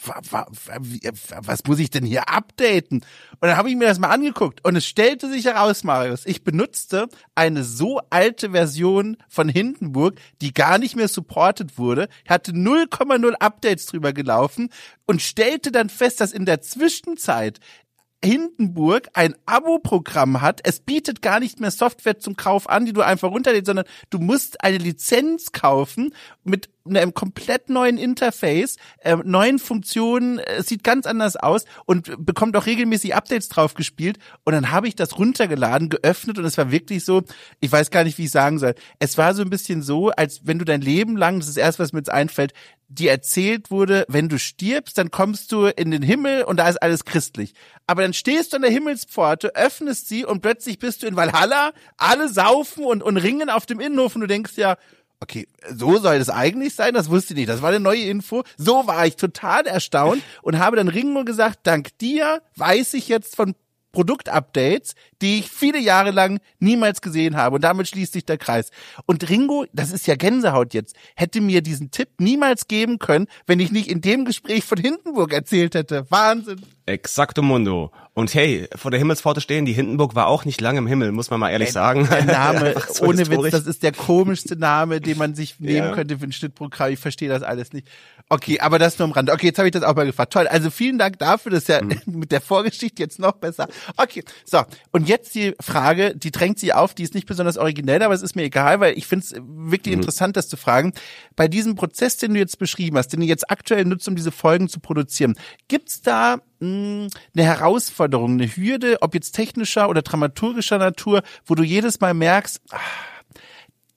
Was muss ich denn hier updaten? Und dann habe ich mir das mal angeguckt und es stellte sich heraus, Marius, ich benutzte eine so alte Version von Hindenburg, die gar nicht mehr supported wurde, hatte 0,0 Updates drüber gelaufen und stellte dann fest, dass in der Zwischenzeit Hindenburg ein Abo-Programm hat. Es bietet gar nicht mehr Software zum Kauf an, die du einfach runterlädst, sondern du musst eine Lizenz kaufen mit einem komplett neuen Interface, neuen Funktionen. Es sieht ganz anders aus und bekommt auch regelmäßig Updates drauf gespielt. Und dann habe ich das runtergeladen, geöffnet und es war wirklich so, ich weiß gar nicht, wie ich sagen soll. Es war so ein bisschen so, als wenn du dein Leben lang, das ist erst, was mir jetzt einfällt, dir erzählt wurde, wenn du stirbst, dann kommst du in den Himmel und da ist alles christlich. Aber dann stehst du an der Himmelspforte, öffnest sie und plötzlich bist du in Valhalla, alle saufen und ringen auf dem Innenhof und du denkst ja, okay, so soll das eigentlich sein, das wusste ich nicht, das war eine neue Info. So war ich total erstaunt und habe dann Ringo gesagt, dank dir weiß ich jetzt von Produktupdates, die ich viele Jahre lang niemals gesehen habe. Und damit schließt sich der Kreis. Und Ringo, das ist ja Gänsehaut jetzt, hätte mir diesen Tipp niemals geben können, wenn ich nicht in dem Gespräch von Hindenburg erzählt hätte. Wahnsinn. Exacto mundo. Und hey, vor der Himmelspforte stehen, die Hindenburg war auch nicht lange im Himmel, muss man mal ehrlich sagen. Der Name, so ohne Witz, das ist der komischste Name, den man sich nehmen könnte für ein Schnittprogramm. Ich verstehe das alles nicht. Okay, aber das nur am Rande. Okay, jetzt habe ich das auch mal gefragt. Toll, also vielen Dank dafür, das ist ja mit der Vorgeschichte jetzt noch besser. Okay, so, und jetzt die Frage, die drängt sich auf, die ist nicht besonders originell, aber es ist mir egal, weil ich finde es wirklich interessant, das zu fragen. Bei diesem Prozess, den du jetzt beschrieben hast, den du jetzt aktuell nutzt, um diese Folgen zu produzieren, gibt's da eine Herausforderung, eine Hürde, ob jetzt technischer oder dramaturgischer Natur, wo du jedes Mal merkst,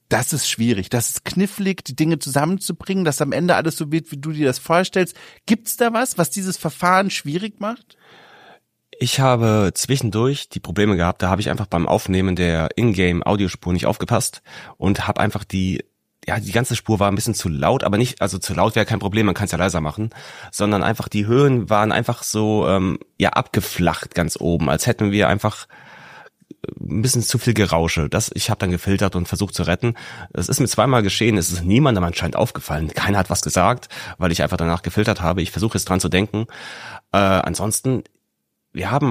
das ist schwierig, das ist knifflig, die Dinge zusammenzubringen, dass am Ende alles so wird, wie du dir das vorstellst. Gibt's da was dieses Verfahren schwierig macht? Ich habe zwischendurch die Probleme gehabt, da habe ich einfach beim Aufnehmen der Ingame-Audiospur nicht aufgepasst und habe einfach die ganze Spur war ein bisschen zu laut, aber nicht, also zu laut wäre kein Problem, man kann es ja leiser machen, sondern einfach die Höhen waren einfach so abgeflacht ganz oben, als hätten wir einfach ein bisschen zu viel Gerausche. Ich habe dann gefiltert und versucht zu retten. Das ist mir zweimal geschehen, es ist niemandem anscheinend aufgefallen, keiner hat was gesagt, weil ich einfach danach gefiltert habe. Ich versuche jetzt dran zu denken. Ansonsten, wir haben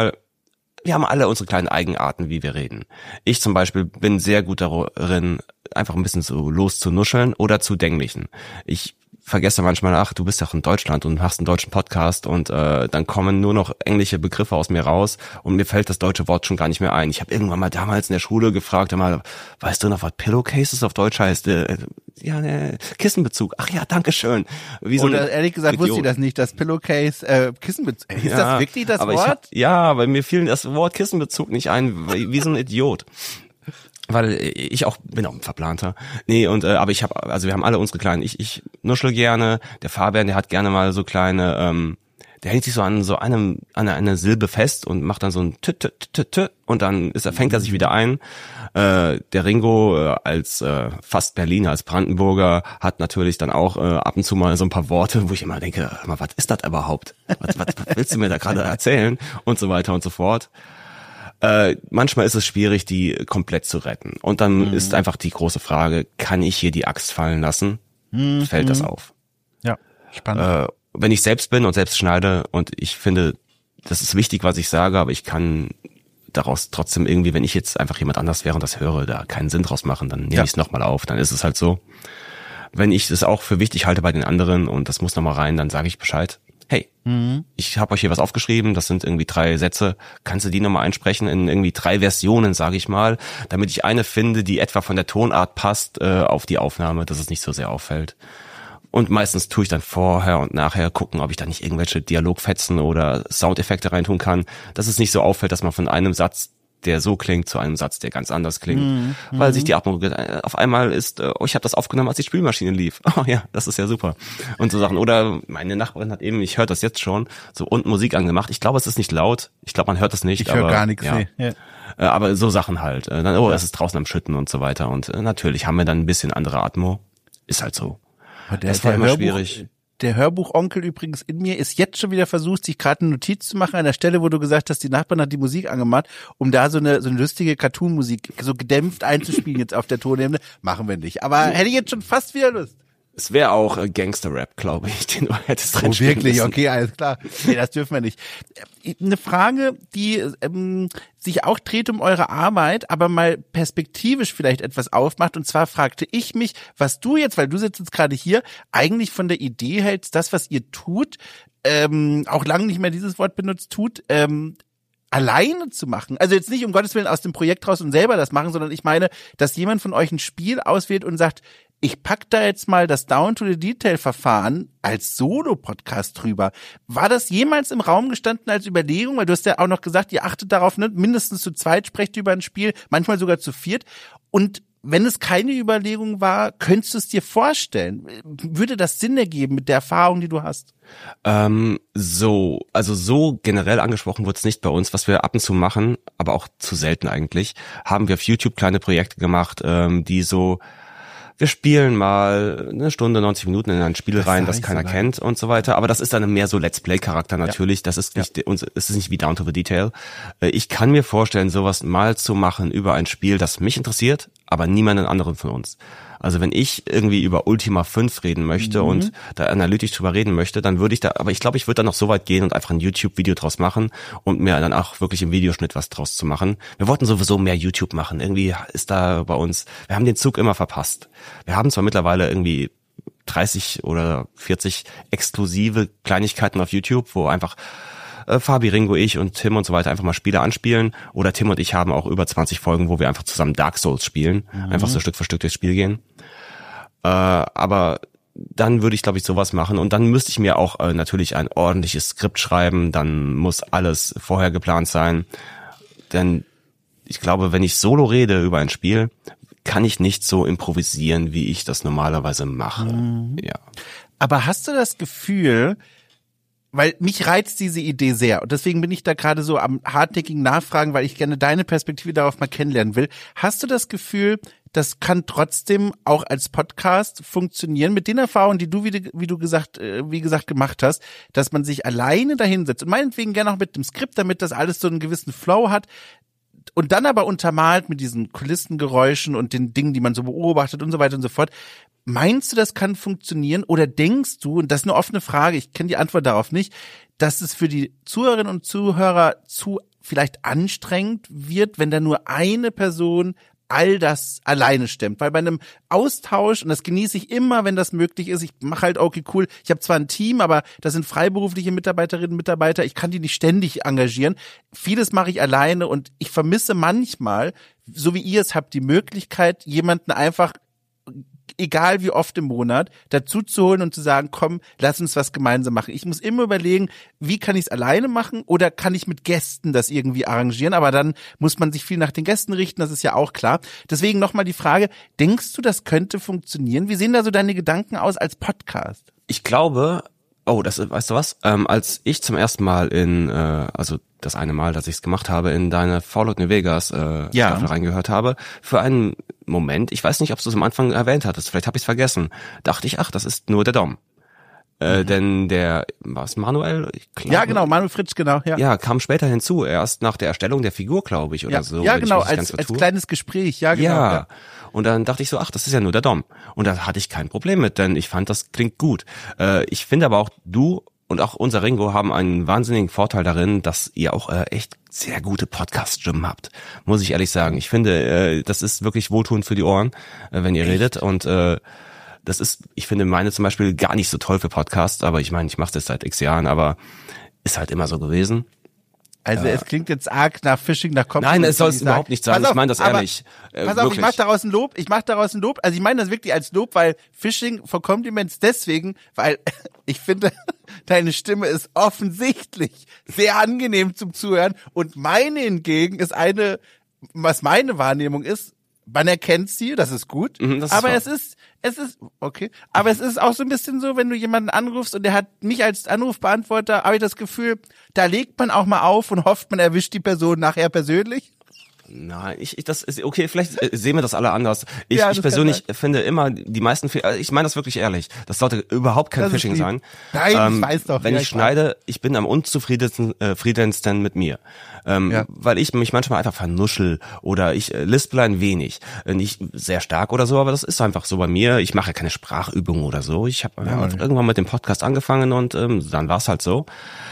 alle unsere kleinen Eigenarten, wie wir reden. Ich zum Beispiel bin sehr gut darin, einfach ein bisschen so loszunuscheln oder zu denglichen. Ich vergesse manchmal, ach, du bist ja auch in Deutschland und hast einen deutschen Podcast und dann kommen nur noch englische Begriffe aus mir raus und mir fällt das deutsche Wort schon gar nicht mehr ein. Ich habe irgendwann mal damals in der Schule gefragt, weißt du noch, was Pillowcases auf Deutsch heißt? Kissenbezug. Ach ja, danke schön. Oder ehrlich gesagt wusste ich das nicht, dass Pillowcase Kissenbezug. Ist das wirklich das Wort? Aber mir fiel das Wort Kissenbezug nicht ein, wie so ein Idiot. Weil ich auch bin auch ein Verplanter. Nee, und aber wir haben alle unsere kleinen, ich nuschel gerne, der Fabian, der hat gerne mal so kleine, der hält sich so an eine Silbe fest und macht dann so ein t und dann fängt er sich wieder ein. Der Ringo als fast Berliner, als Brandenburger hat natürlich dann auch ab und zu mal so ein paar Worte, wo ich immer denke, was ist das überhaupt? Was willst du mir da gerade erzählen? Und so weiter und so fort. Manchmal ist es schwierig, die komplett zu retten. Und dann ist einfach die große Frage, kann ich hier die Axt fallen lassen? Fällt das auf? Ja, spannend. Wenn ich selbst bin und selbst schneide und ich finde, das ist wichtig, was ich sage, aber ich kann daraus trotzdem irgendwie, wenn ich jetzt einfach jemand anders wäre und das höre, da keinen Sinn draus machen, dann nehme ich es nochmal auf, dann ist es halt so. Wenn ich es auch für wichtig halte bei den anderen und das muss nochmal rein, dann sage ich Bescheid. Hey, ich habe euch hier was aufgeschrieben, das sind irgendwie 3 Sätze, kannst du die nochmal einsprechen in irgendwie 3 Versionen, sage ich mal, damit ich eine finde, die etwa von der Tonart passt auf die Aufnahme, dass es nicht so sehr auffällt. Und meistens tue ich dann vorher und nachher gucken, ob ich da nicht irgendwelche Dialogfetzen oder Soundeffekte reintun kann, dass es nicht so auffällt, dass man von einem Satz, der so klingt, zu einem Satz, der ganz anders klingt, weil sich die Atmung auf einmal ist, ich habe das aufgenommen, als die Spülmaschine lief. Oh ja, das ist ja super. Und so Sachen. Oder meine Nachbarin hat eben, ich höre das jetzt schon, so unten Musik angemacht. Ich glaube, es ist nicht laut. Ich glaube, man hört das nicht. Ich höre gar nichts. Ja. Nee. Aber so Sachen halt. Dann, es ist draußen am Schütten und so weiter. Und natürlich haben wir dann ein bisschen andere Atmo. Ist halt so. Das war immer schwierig. Der Hörbuchonkel übrigens in mir ist jetzt schon wieder versucht, sich gerade eine Notiz zu machen an der Stelle, wo du gesagt hast, die Nachbarn hat die Musik angemacht, um da so eine lustige Cartoon-Musik so gedämpft einzuspielen jetzt auf der Tonebene. Machen wir nicht. Aber hätte ich jetzt schon fast wieder Lust. Es wäre auch Gangster-Rap, glaube ich, den du hättest drin spielen wirklich? Müssen. Okay, alles klar. Nee, das dürfen wir nicht. Eine Frage, die sich auch dreht um eure Arbeit, aber mal perspektivisch vielleicht etwas aufmacht. Und zwar fragte ich mich, was du jetzt, weil du sitzt jetzt gerade hier, eigentlich von der Idee hältst, das, was ihr tut, auch lange nicht mehr dieses Wort benutzt, tut, alleine zu machen. Also jetzt nicht um Gottes Willen aus dem Projekt raus und selber das machen, sondern ich meine, dass jemand von euch ein Spiel auswählt und sagt, ich pack da jetzt mal das Down-to-the-Detail-Verfahren als Solo-Podcast drüber. War das jemals im Raum gestanden als Überlegung? Weil du hast ja auch noch gesagt, ihr achtet darauf, ne? Mindestens zu zweit sprecht ihr über ein Spiel, manchmal sogar zu viert. Und wenn es keine Überlegung war, könntest du es dir vorstellen? Würde das Sinn ergeben mit der Erfahrung, die du hast? So generell angesprochen wird es nicht bei uns. Was wir ab und zu machen, aber auch zu selten eigentlich, haben wir auf YouTube kleine Projekte gemacht, die so, wir spielen mal eine Stunde, 90 Minuten in ein Spiel rein, das keiner kennt und so weiter. Aber das ist dann mehr so Let's Play-Charakter natürlich. Ja. Das ist nicht, es ist nicht wie Down to the Detail. Ich kann mir vorstellen, sowas mal zu machen über ein Spiel, das mich interessiert, aber niemanden anderen von uns. Also wenn ich irgendwie über Ultima 5 reden möchte und da analytisch drüber reden möchte, dann würde ich aber ich glaube, ich würde dann noch so weit gehen und einfach ein YouTube-Video draus machen und mir dann auch wirklich im Videoschnitt was draus zu machen. Wir wollten sowieso mehr YouTube machen. Irgendwie ist da bei uns, wir haben den Zug immer verpasst. Wir haben zwar mittlerweile irgendwie 30 oder 40 exklusive Kleinigkeiten auf YouTube, wo einfach Fabi, Ringo, ich und Tim und so weiter einfach mal Spiele anspielen. Oder Tim und ich haben auch über 20 Folgen, wo wir einfach zusammen Dark Souls spielen. Einfach so Stück für Stück durchs Spiel gehen. Aber dann würde ich, glaube ich, sowas machen. Und dann müsste ich mir auch natürlich ein ordentliches Skript schreiben. Dann muss alles vorher geplant sein. Denn ich glaube, wenn ich solo rede über ein Spiel, kann ich nicht so improvisieren, wie ich das normalerweise mache. Ja. Aber hast du das Gefühl, weil mich reizt diese Idee sehr und deswegen bin ich da gerade so am hartnäckigen Nachfragen, weil ich gerne deine Perspektive darauf mal kennenlernen will. Hast du das Gefühl, das kann trotzdem auch als Podcast funktionieren mit den Erfahrungen, die du, wie gesagt, gemacht hast, dass man sich alleine dahinsetzt und meinetwegen gerne auch mit dem Skript, damit das alles so einen gewissen Flow hat und dann aber untermalt mit diesen Kulissengeräuschen und den Dingen, die man so beobachtet und so weiter und so fort. Meinst du, das kann funktionieren oder denkst du, und das ist eine offene Frage, ich kenne die Antwort darauf nicht, dass es für die Zuhörerinnen und Zuhörer zu vielleicht anstrengend wird, wenn da nur eine Person all das alleine stemmt, weil bei einem Austausch, und das genieße ich immer, wenn das möglich ist, ich mache halt okay cool, ich habe zwar ein Team, aber das sind freiberufliche Mitarbeiterinnen und Mitarbeiter, ich kann die nicht ständig engagieren, vieles mache ich alleine und ich vermisse manchmal, so wie ihr es habt, die Möglichkeit, jemanden einfach egal wie oft im Monat, dazu zu holen und zu sagen, komm, lass uns was gemeinsam machen. Ich muss immer überlegen, wie kann ich es alleine machen oder kann ich mit Gästen das irgendwie arrangieren, aber dann muss man sich viel nach den Gästen richten, das ist ja auch klar. Deswegen nochmal die Frage, denkst du, das könnte funktionieren? Wie sehen da so deine Gedanken aus als Podcast? Ich glaube, weißt du was? Als ich zum ersten Mal also das eine Mal, dass ich es gemacht habe, in deine Fallout New Vegas Staffel reingehört habe, für einen Moment, ich weiß nicht, ob du es am Anfang erwähnt hattest, vielleicht habe ich es vergessen, dachte ich, ach, das ist nur der Dom. Denn was Manuel? Ich glaub, ja, genau, Manuel Fritsch, genau. Ja, kam später hinzu, erst nach der Erstellung der Figur, glaube ich, oder so. Ja, genau, als kleines Gespräch, ja, genau. Ja, und dann dachte ich so, ach, das ist ja nur der Dom. Und da hatte ich kein Problem mit, denn ich fand, das klingt gut. Ich finde aber auch, du und auch unser Ringo haben einen wahnsinnigen Vorteil darin, dass ihr auch echt sehr gute Podcast-Stimmen habt, muss ich ehrlich sagen. Ich finde, das ist wirklich wohltuend für die Ohren, wenn ihr redet und das ist, ich finde meine zum Beispiel gar nicht so toll für Podcasts, aber ich meine, ich mache das seit x Jahren, aber ist halt immer so gewesen. Also es klingt jetzt arg nach Phishing, nach Compliment. Nein, es soll es überhaupt nicht sein. Ich meine das ehrlich. Pass auf, ich mach daraus ein Lob. Also ich meine das wirklich als Lob, weil Phishing for Compliments deswegen, weil ich finde, deine Stimme ist offensichtlich sehr angenehm zum Zuhören und meine hingegen ist was meine Wahrnehmung ist, man erkennt sie, das ist gut, aber es ist okay, aber es ist auch so ein bisschen so, wenn du jemanden anrufst und der hat mich als Anrufbeantworter, habe ich das Gefühl, da legt man auch mal auf und hofft, man erwischt die Person nachher persönlich. Nein, das ist okay, vielleicht sehen wir das alle anders. Ich persönlich finde immer, die meisten, ich meine das wirklich ehrlich, das sollte überhaupt kein Phishing sein. Nein, ich weiß doch. Wenn ich schneide, ich bin am unzufriedensten mit mir. Weil ich mich manchmal einfach vernuschel oder ich lispel ein wenig. Nicht sehr stark oder so, aber das ist einfach so bei mir. Ich mache keine Sprachübung oder so. Ich habe irgendwann mit dem Podcast angefangen und dann war es halt so.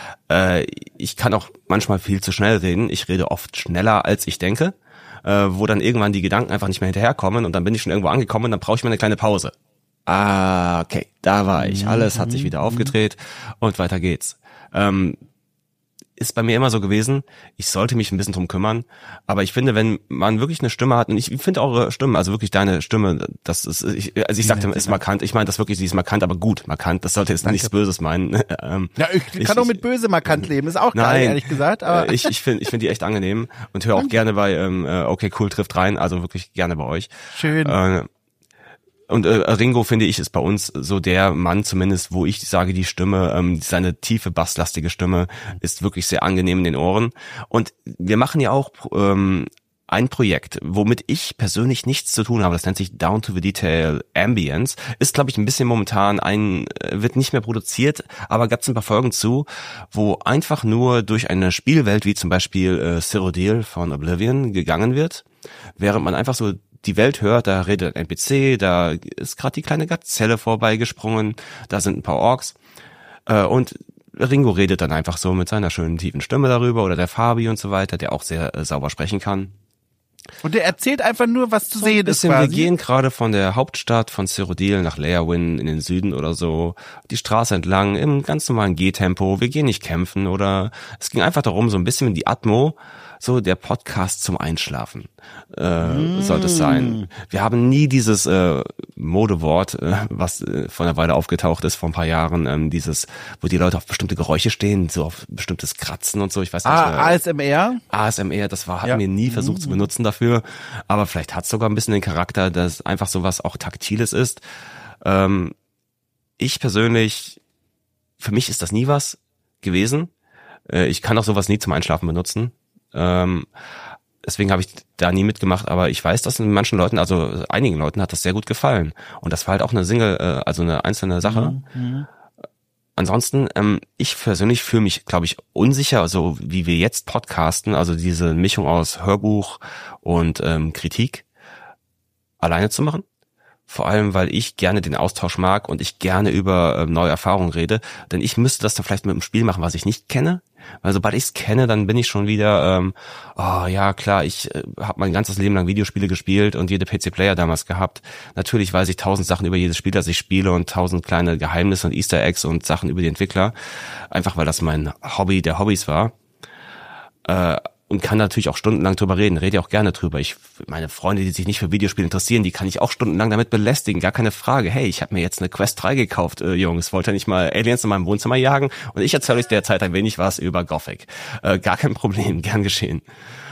Ich kann auch manchmal viel zu schnell reden. Ich rede oft schneller, als ich denke, wo dann irgendwann die Gedanken einfach nicht mehr hinterherkommen und dann bin ich schon irgendwo angekommen und dann brauche ich mal eine kleine Pause. Okay, da war ich. Alles hat sich wieder aufgedreht und weiter geht's. Ist bei mir immer so gewesen, ich sollte mich ein bisschen drum kümmern, aber ich finde, wenn man wirklich eine Stimme hat, und ich finde eure Stimme, also wirklich deine Stimme, das ist, ich sagte, ist markant, ich meine das wirklich, sie ist markant, aber gut markant, das sollte jetzt nichts Böses meinen. Ja, ich kann auch mit böse markant leben, ist auch geil, ehrlich gesagt. Aber ich finde die echt angenehm und höre auch gerne bei Okay Cool trifft rein, also wirklich gerne bei euch. Schön. Und Ringo, finde ich, ist bei uns so der Mann zumindest, wo ich sage, die Stimme, seine tiefe, basslastige Stimme ist wirklich sehr angenehm in den Ohren. Und wir machen ja auch ein Projekt, womit ich persönlich nichts zu tun habe. Das nennt sich Down to the Detail Ambience. Ist, glaube ich, ein bisschen momentan wird nicht mehr produziert, aber gab es ein paar Folgen zu, wo einfach nur durch eine Spielwelt, wie zum Beispiel Cyrodiil von Oblivion, gegangen wird, während man einfach so die Welt hört, da redet ein NPC, da ist gerade die kleine Gazelle vorbeigesprungen, da sind ein paar Orks und Ringo redet dann einfach so mit seiner schönen tiefen Stimme darüber oder der Fabi und so weiter, der auch sehr sauber sprechen kann. Und der erzählt einfach nur, was zu sehen ist quasi. Wir gehen gerade von der Hauptstadt von Cyrodiil nach Leyawiin in den Süden oder so, die Straße entlang im ganz normalen Gehtempo, wir gehen nicht kämpfen oder es ging einfach darum, so ein bisschen die Atmo so der Podcast zum Einschlafen sollte es sein. Wir haben nie dieses Modewort, was vor einer Weile aufgetaucht ist, vor ein paar Jahren, dieses, wo die Leute auf bestimmte Geräusche stehen, so auf bestimmtes Kratzen und so, ich weiß nicht. ASMR? ASMR, das hatten wir nie versucht zu benutzen dafür, aber vielleicht hat es sogar ein bisschen den Charakter, dass einfach sowas auch Taktiles ist. Ich persönlich, für mich ist das nie was gewesen. Ich kann auch sowas nie zum Einschlafen benutzen. Deswegen habe ich da nie mitgemacht, aber ich weiß, dass manchen Leuten, also einigen Leuten hat das sehr gut gefallen. Und das war halt auch eine also eine einzelne Sache. Ansonsten, ich persönlich fühle mich, glaube ich, unsicher, so wie wir jetzt podcasten, also diese Mischung aus Hörbuch und Kritik alleine zu machen. Vor allem, weil ich gerne den Austausch mag und ich gerne über neue Erfahrungen rede. Denn ich müsste das dann vielleicht mit einem Spiel machen, was ich nicht kenne. Weil sobald ich es kenne, dann bin ich schon wieder, oh ja klar, ich habe mein ganzes Leben lang Videospiele gespielt und jede PC-Player damals gehabt. Natürlich weiß ich 1000 Sachen über jedes Spiel, das ich spiele und 1000 kleine Geheimnisse und Easter Eggs und Sachen über die Entwickler. Einfach weil das mein Hobby der Hobbys war. Und kann natürlich auch stundenlang drüber reden, rede auch gerne drüber. Meine Freunde, die sich nicht für Videospiele interessieren, die kann ich auch stundenlang damit belästigen, gar keine Frage. Hey, ich habe mir jetzt eine Quest 3 gekauft, Jungs, wollt ihr nicht mal Aliens in meinem Wohnzimmer jagen? Und ich erzähle euch derzeit ein wenig was über Gothic. Gar kein Problem, gern geschehen.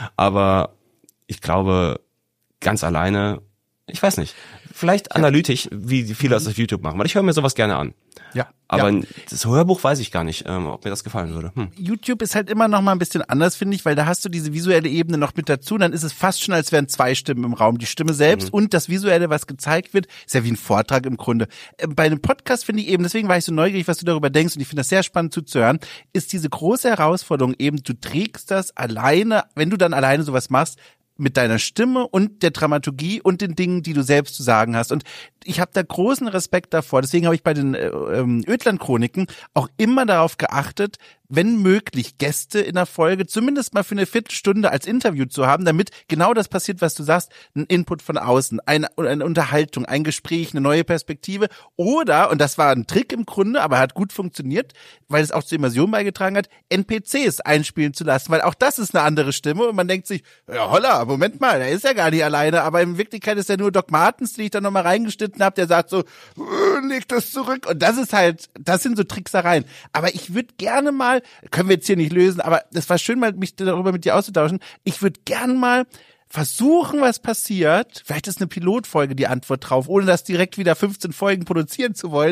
Aber ich glaube, ganz alleine, ich weiß nicht, vielleicht analytisch, wie viele das auf YouTube machen, weil ich höre mir sowas gerne an. Ja. Aber das Hörbuch weiß ich gar nicht, ob mir das gefallen würde. YouTube ist halt immer noch mal ein bisschen anders, finde ich, weil da hast du diese visuelle Ebene noch mit dazu. Dann ist es fast schon, als wären zwei Stimmen im Raum. Die Stimme selbst und das Visuelle, was gezeigt wird, ist ja wie ein Vortrag im Grunde. Bei einem Podcast finde ich eben, deswegen war ich so neugierig, was du darüber denkst, und ich finde das sehr spannend zuzuhören, ist diese große Herausforderung eben, du trägst das alleine, wenn du dann alleine sowas machst, mit deiner Stimme und der Dramaturgie und den Dingen, die du selbst zu sagen hast. Und ich habe da großen Respekt davor. Deswegen habe ich bei den Ödland-Chroniken auch immer darauf geachtet, wenn möglich Gäste in der Folge zumindest mal für eine Viertelstunde als Interview zu haben, damit genau das passiert, was du sagst, ein Input von außen, eine Unterhaltung, ein Gespräch, eine neue Perspektive oder, und das war ein Trick im Grunde, aber hat gut funktioniert, weil es auch zur Immersion beigetragen hat, NPCs einspielen zu lassen, weil auch das ist eine andere Stimme und man denkt sich, ja holla, Moment mal, der ist ja gar nicht alleine, aber in Wirklichkeit ist ja nur Doc Martens, den ich dann nochmal reingeschnitten habe, der sagt so, leg das zurück, und das ist halt, das sind so Tricksereien. Aber ich würde gerne mal, können wir jetzt hier nicht lösen, aber das war schön, mal mich darüber mit dir auszutauschen. Ich würde gerne mal versuchen, was passiert. Vielleicht ist eine Pilotfolge die Antwort drauf, ohne das direkt wieder 15 Folgen produzieren zu wollen.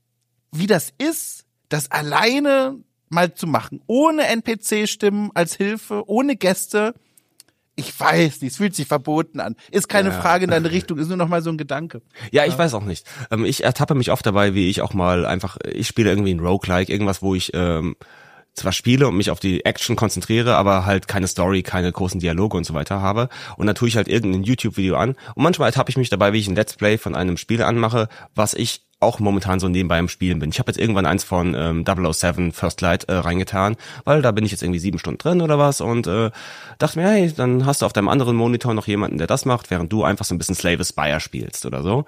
Wie das ist, das alleine mal zu machen, ohne NPC-Stimmen als Hilfe, ohne Gäste. Ich weiß nicht, es fühlt sich verboten an. Ist keine Frage in deine Richtung, ist nur noch mal so ein Gedanke. Ja, ich weiß auch nicht. Ich ertappe mich oft dabei, wie ich auch mal einfach, ich spiele irgendwie ein Roguelike, irgendwas, wo ich zwar spiele und mich auf die Action konzentriere, aber halt keine Story, keine großen Dialoge und so weiter habe. Und dann tue ich halt irgendein YouTube-Video an. Und manchmal ertappe ich mich dabei, wie ich ein Let's Play von einem Spiel anmache, was ich auch momentan so nebenbei im Spielen bin. Ich habe jetzt irgendwann eins von 007 First Light reingetan, weil da bin ich jetzt irgendwie 7 Stunden drin oder was und dachte mir, hey, dann hast du auf deinem anderen Monitor noch jemanden, der das macht, während du einfach so ein bisschen Slave Aspire spielst oder so.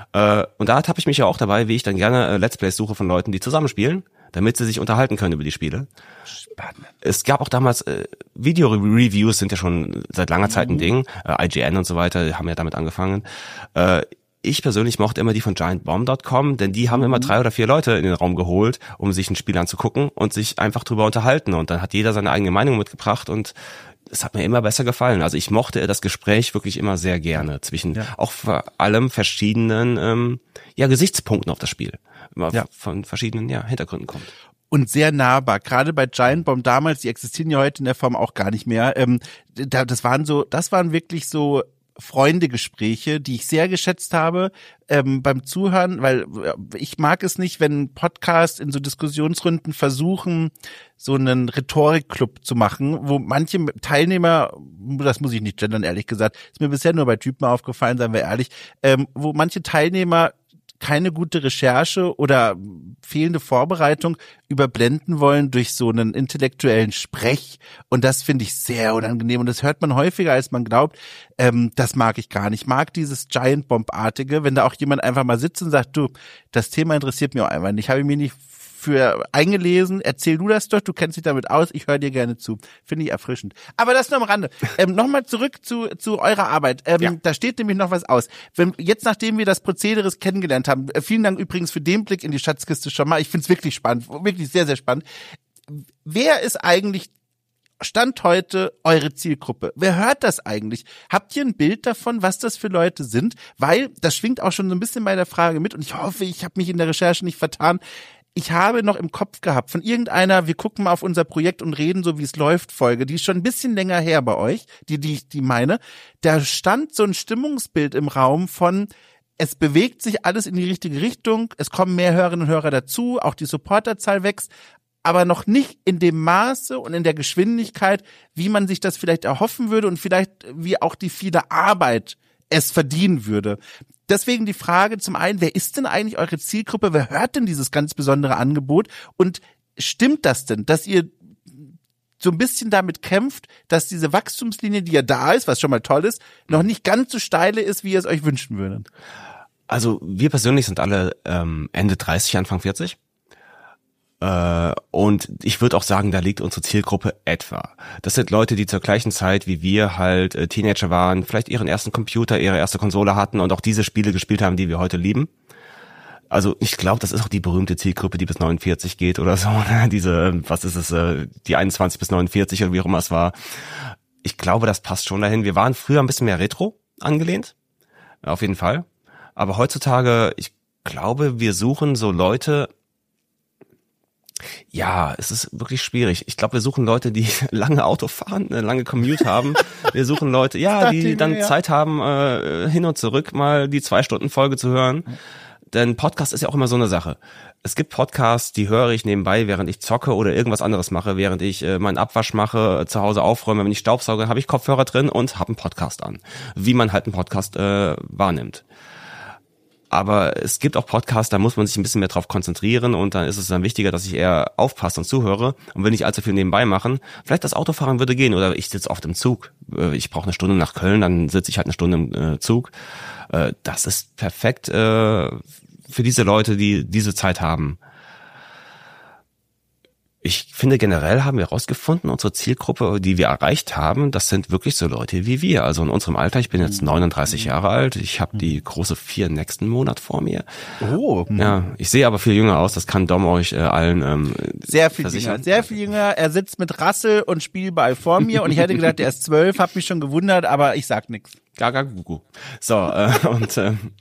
Und da ertappe ich mich ja auch dabei, wie ich dann gerne Let's Plays suche von Leuten, die zusammenspielen, damit sie sich unterhalten können über die Spiele. Spannend. Es gab auch damals, Video-Reviews sind ja schon seit langer Zeit ein Ding, IGN und so weiter haben ja damit angefangen. Ich persönlich mochte immer die von GiantBomb.com, denn die haben immer 3 oder 4 Leute in den Raum geholt, um sich ein Spiel anzugucken und sich einfach drüber unterhalten. Und dann hat jeder seine eigene Meinung mitgebracht und es hat mir immer besser gefallen. Also ich mochte das Gespräch wirklich immer sehr gerne zwischen auch vor allem verschiedenen Gesichtspunkten auf das Spiel. Von verschiedenen Hintergründen kommt. Und sehr nahbar, gerade bei Giant Bomb damals, die existieren ja heute in der Form auch gar nicht mehr. Das waren wirklich so Freundegespräche, die ich sehr geschätzt habe beim Zuhören, weil ich mag es nicht, wenn Podcasts in so Diskussionsrunden versuchen, so einen Rhetorikclub zu machen, wo manche Teilnehmer, das muss ich nicht gendern, ehrlich gesagt, ist mir bisher nur bei Typen aufgefallen, seien wir ehrlich, wo manche Teilnehmer keine gute Recherche oder fehlende Vorbereitung überblenden wollen durch so einen intellektuellen Sprech. Und das finde ich sehr unangenehm. Und das hört man häufiger, als man glaubt. Das mag ich gar nicht. Ich mag dieses Giant Bomb-artige, wenn da auch jemand einfach mal sitzt und sagt, du, das Thema interessiert mich auch einfach nicht. Habe ich mich nicht für eingelesen. Erzähl du das doch, du kennst dich damit aus, ich höre dir gerne zu. Finde ich erfrischend. Aber das nur am Rande. Nochmal zurück zu eurer Arbeit. Da steht nämlich noch was aus. Jetzt, nachdem wir das Prozedere kennengelernt haben, vielen Dank übrigens für den Blick in die Schatzkiste schon mal. Ich finde es wirklich spannend, wirklich sehr, sehr spannend. Wer ist eigentlich Stand heute eure Zielgruppe? Wer hört das eigentlich? Habt ihr ein Bild davon, was das für Leute sind? Weil, das schwingt auch schon so ein bisschen bei der Frage mit und ich hoffe, ich habe mich in der Recherche nicht vertan. Ich habe noch im Kopf gehabt von irgendeiner, wir gucken mal auf unser Projekt und reden so, wie es läuft, Folge, die ist schon ein bisschen länger her bei euch, die meine. Da stand so ein Stimmungsbild im Raum von, es bewegt sich alles in die richtige Richtung, es kommen mehr Hörerinnen und Hörer dazu, auch die Supporterzahl wächst, aber noch nicht in dem Maße und in der Geschwindigkeit, wie man sich das vielleicht erhoffen würde und vielleicht wie auch die viele Arbeit es verdienen würde. Deswegen die Frage zum einen, wer ist denn eigentlich eure Zielgruppe? Wer hört denn dieses ganz besondere Angebot? Und stimmt das denn, dass ihr so ein bisschen damit kämpft, dass diese Wachstumslinie, die ja da ist, was schon mal toll ist, noch nicht ganz so steile ist, wie ihr es euch wünschen würdet? Also wir persönlich sind alle Ende 30, Anfang 40. Und ich würde auch sagen, da liegt unsere Zielgruppe etwa. Das sind Leute, die zur gleichen Zeit wie wir halt Teenager waren, vielleicht ihren ersten Computer, ihre erste Konsole hatten und auch diese Spiele gespielt haben, die wir heute lieben. Also ich glaube, das ist auch die berühmte Zielgruppe, die bis 49 geht oder so. Diese, was ist es, die 21 bis 49 oder wie auch immer es war. Ich glaube, das passt schon dahin. Wir waren früher ein bisschen mehr Retro angelehnt, auf jeden Fall. Aber heutzutage, ich glaube, wir suchen so Leute. Ja, es ist wirklich schwierig. Ich glaube, wir suchen Leute, die lange Auto fahren, eine lange Commute haben. Wir suchen Leute, ja, die dann Zeit haben, hin und zurück mal die 2-Stunden-Folge zu hören. Denn Podcast ist ja auch immer so eine Sache. Es gibt Podcasts, die höre ich nebenbei, während ich zocke oder irgendwas anderes mache, während ich meinen Abwasch mache, zu Hause aufräume, wenn ich staubsauge, habe ich Kopfhörer drin und habe einen Podcast an. Wie man halt einen Podcast wahrnimmt. Aber es gibt auch Podcasts, da muss man sich ein bisschen mehr drauf konzentrieren und dann ist es dann wichtiger, dass ich eher aufpasse und zuhöre und will nicht allzu viel nebenbei machen. Vielleicht das Autofahren würde gehen oder ich sitze oft im Zug. Ich brauche eine Stunde nach Köln, dann sitze ich halt eine Stunde im Zug. Das ist perfekt für diese Leute, die diese Zeit haben. Ich finde, generell haben wir herausgefunden, unsere Zielgruppe, die wir erreicht haben, das sind wirklich so Leute wie wir. Also in unserem Alter, ich bin jetzt 39 Jahre alt, ich habe die große 4 nächsten Monat vor mir. Oh. Ja, ich sehe aber viel jünger aus, das kann Dom euch allen sehr viel jünger. Er sitzt mit Rassel und Spielball vor mir und ich hätte gedacht, er ist 12, hab mich schon gewundert, aber ich sag nix. Gaga Gugu. So, und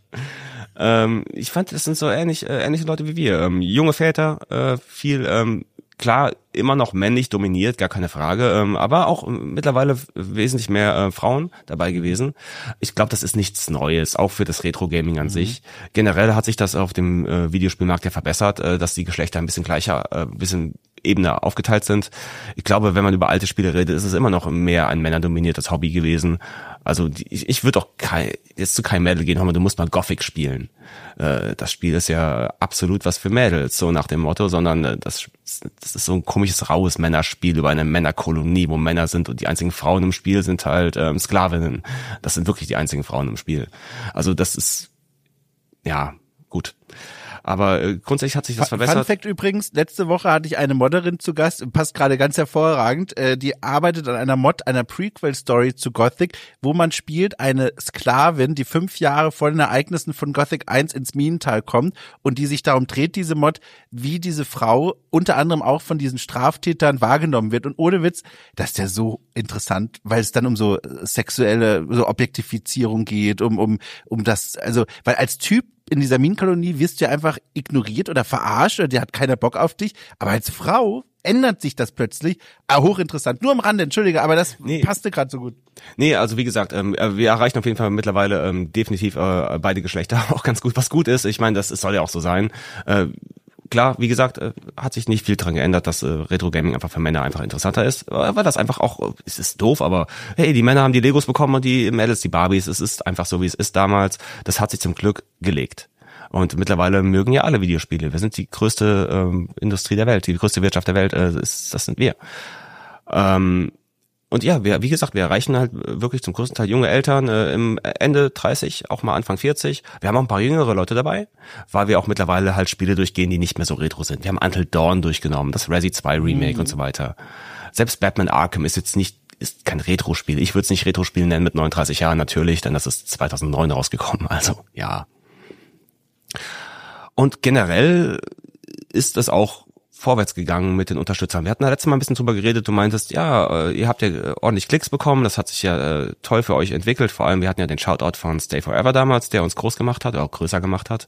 ich fand, das sind so ähnliche Leute wie wir. Junge Väter, viel klar, immer noch männlich dominiert, gar keine Frage, aber auch mittlerweile wesentlich mehr Frauen dabei gewesen. Ich glaube, das ist nichts Neues, auch für das Retro-Gaming an sich. Generell hat sich das auf dem Videospielmarkt ja verbessert, dass die Geschlechter ein bisschen gleicher, ein bisschen ebener aufgeteilt sind. Ich glaube, wenn man über alte Spiele redet, ist es immer noch mehr ein männerdominiertes Hobby gewesen. Also ich würde auch jetzt zu keinem Mädel gehen, du musst mal Gothic spielen. Das Spiel ist ja absolut was für Mädels, so nach dem Motto, sondern das ist so ein komisches, raues Männerspiel über eine Männerkolonie, wo Männer sind und die einzigen Frauen im Spiel sind halt Sklavinnen. Das sind wirklich die einzigen Frauen im Spiel. Also das ist, ja, gut. Aber grundsätzlich hat sich das verbessert. Fun Fact übrigens, letzte Woche hatte ich eine Modderin zu Gast, passt gerade ganz hervorragend, die arbeitet an einer einer Prequel-Story zu Gothic, wo man spielt eine Sklavin, die 5 Jahre vor den Ereignissen von Gothic 1 ins Minental kommt und die sich darum dreht, diese Mod, wie diese Frau unter anderem auch von diesen Straftätern wahrgenommen wird. Und ohne Witz, das ist ja so interessant, weil es dann um so sexuelle, so Objektifizierung geht, um das, also, weil als Typ in dieser Minenkolonie wirst du ja einfach ignoriert oder verarscht oder der hat keiner Bock auf dich. Aber als Frau ändert sich das plötzlich. Hochinteressant. Nur am Rande, entschuldige, aber das passte gerade so gut. Nee, also wie gesagt, wir erreichen auf jeden Fall mittlerweile definitiv beide Geschlechter auch ganz gut, was gut ist. Ich meine, das soll ja auch so sein. Klar, wie gesagt, hat sich nicht viel dran geändert, dass Retro-Gaming einfach für Männer einfach interessanter ist. Weil das einfach auch, es ist doof, aber hey, die Männer haben die Legos bekommen und die Mädels die Barbies. Es ist einfach so, wie es ist damals. Das hat sich zum Glück gelegt. Und mittlerweile mögen ja alle Videospiele. Wir sind die größte Industrie der Welt, die größte Wirtschaft der Welt, das sind wir. Und ja, wie gesagt, wir erreichen halt wirklich zum größten Teil junge Eltern, im Ende 30, auch mal Anfang 40. Wir haben auch ein paar jüngere Leute dabei, weil wir auch mittlerweile halt Spiele durchgehen, die nicht mehr so retro sind. Wir haben Until Dawn durchgenommen, das Resi 2 Remake und so weiter. Selbst Batman Arkham ist kein Retro-Spiel. Ich würde es nicht Retro-Spiel nennen mit 39 Jahren natürlich, denn das ist 2009 rausgekommen. Also, ja. Und generell ist es auch vorwärts gegangen mit den Unterstützern. Wir hatten da letztes Mal ein bisschen drüber geredet. Du meintest, ja, ihr habt ja ordentlich Klicks bekommen. Das hat sich ja toll für euch entwickelt. Vor allem, wir hatten ja den Shoutout von Stay Forever damals, der uns groß gemacht hat, oder auch größer gemacht hat.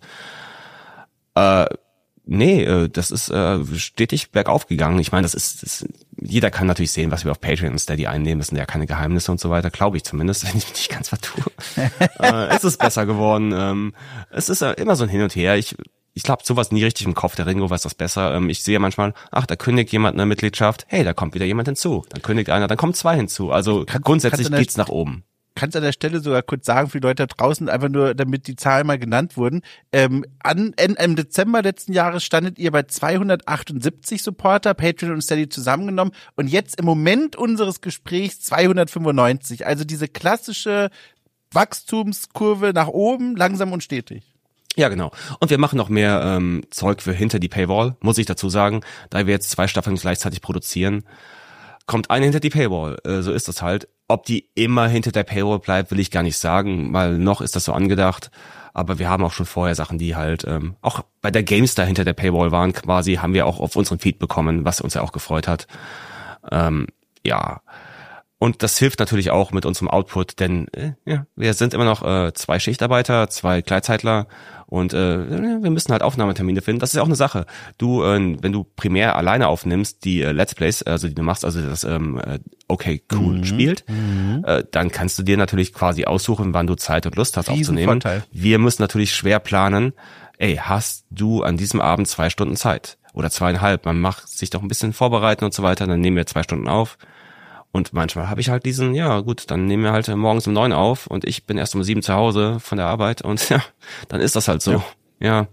Das ist stetig bergauf gegangen. Ich meine, jeder kann natürlich sehen, was wir auf Patreon und Steady einnehmen. Das sind ja keine Geheimnisse und so weiter, glaube ich zumindest, wenn ich mich nicht ganz vertue. Es ist besser geworden. Es ist immer so ein Hin und Her. Ich glaube, sowas nie richtig im Kopf. Der Ringo weiß das besser. Ich sehe manchmal, da kündigt jemand eine Mitgliedschaft. Hey, da kommt wieder jemand hinzu. Dann kündigt einer, dann kommen 2 hinzu. Also grundsätzlich geht's nach oben. Kannst an der Stelle sogar kurz sagen für die Leute da draußen, einfach nur, damit die Zahlen mal genannt wurden. Im Dezember letzten Jahres standet ihr bei 278 Supporter, Patreon und Steady zusammengenommen. Und jetzt im Moment unseres Gesprächs 295. Also diese klassische Wachstumskurve nach oben, langsam und stetig. Ja, genau. Und wir machen noch mehr Zeug für hinter die Paywall, muss ich dazu sagen. Da wir jetzt 2 Staffeln gleichzeitig produzieren, kommt eine hinter die Paywall. So ist das halt. Ob die immer hinter der Paywall bleibt, will ich gar nicht sagen, weil noch ist das so angedacht. Aber wir haben auch schon vorher Sachen, die halt auch bei der GameStar hinter der Paywall waren quasi, haben wir auch auf unseren Feed bekommen, was uns ja auch gefreut hat. Ja. Und das hilft natürlich auch mit unserem Output, denn wir sind immer noch 2 Schichtarbeiter, 2 Gleitzeitler und wir müssen halt Aufnahmetermine finden. Das ist ja auch eine Sache. Du, wenn du primär alleine aufnimmst, die Let's Plays, also die du machst, also das okay, cool spielt, dann kannst du dir natürlich quasi aussuchen, wann du Zeit und Lust hast aufzunehmen. Wir müssen natürlich schwer planen, hast du an diesem Abend 2 Stunden Zeit oder 2,5? Man macht sich doch ein bisschen vorbereiten und so weiter, dann nehmen wir 2 Stunden auf. Und manchmal habe ich halt dann nehmen wir halt morgens um 9 auf und ich bin erst um 7 zu Hause von der Arbeit und ja, dann ist das halt so. Ja.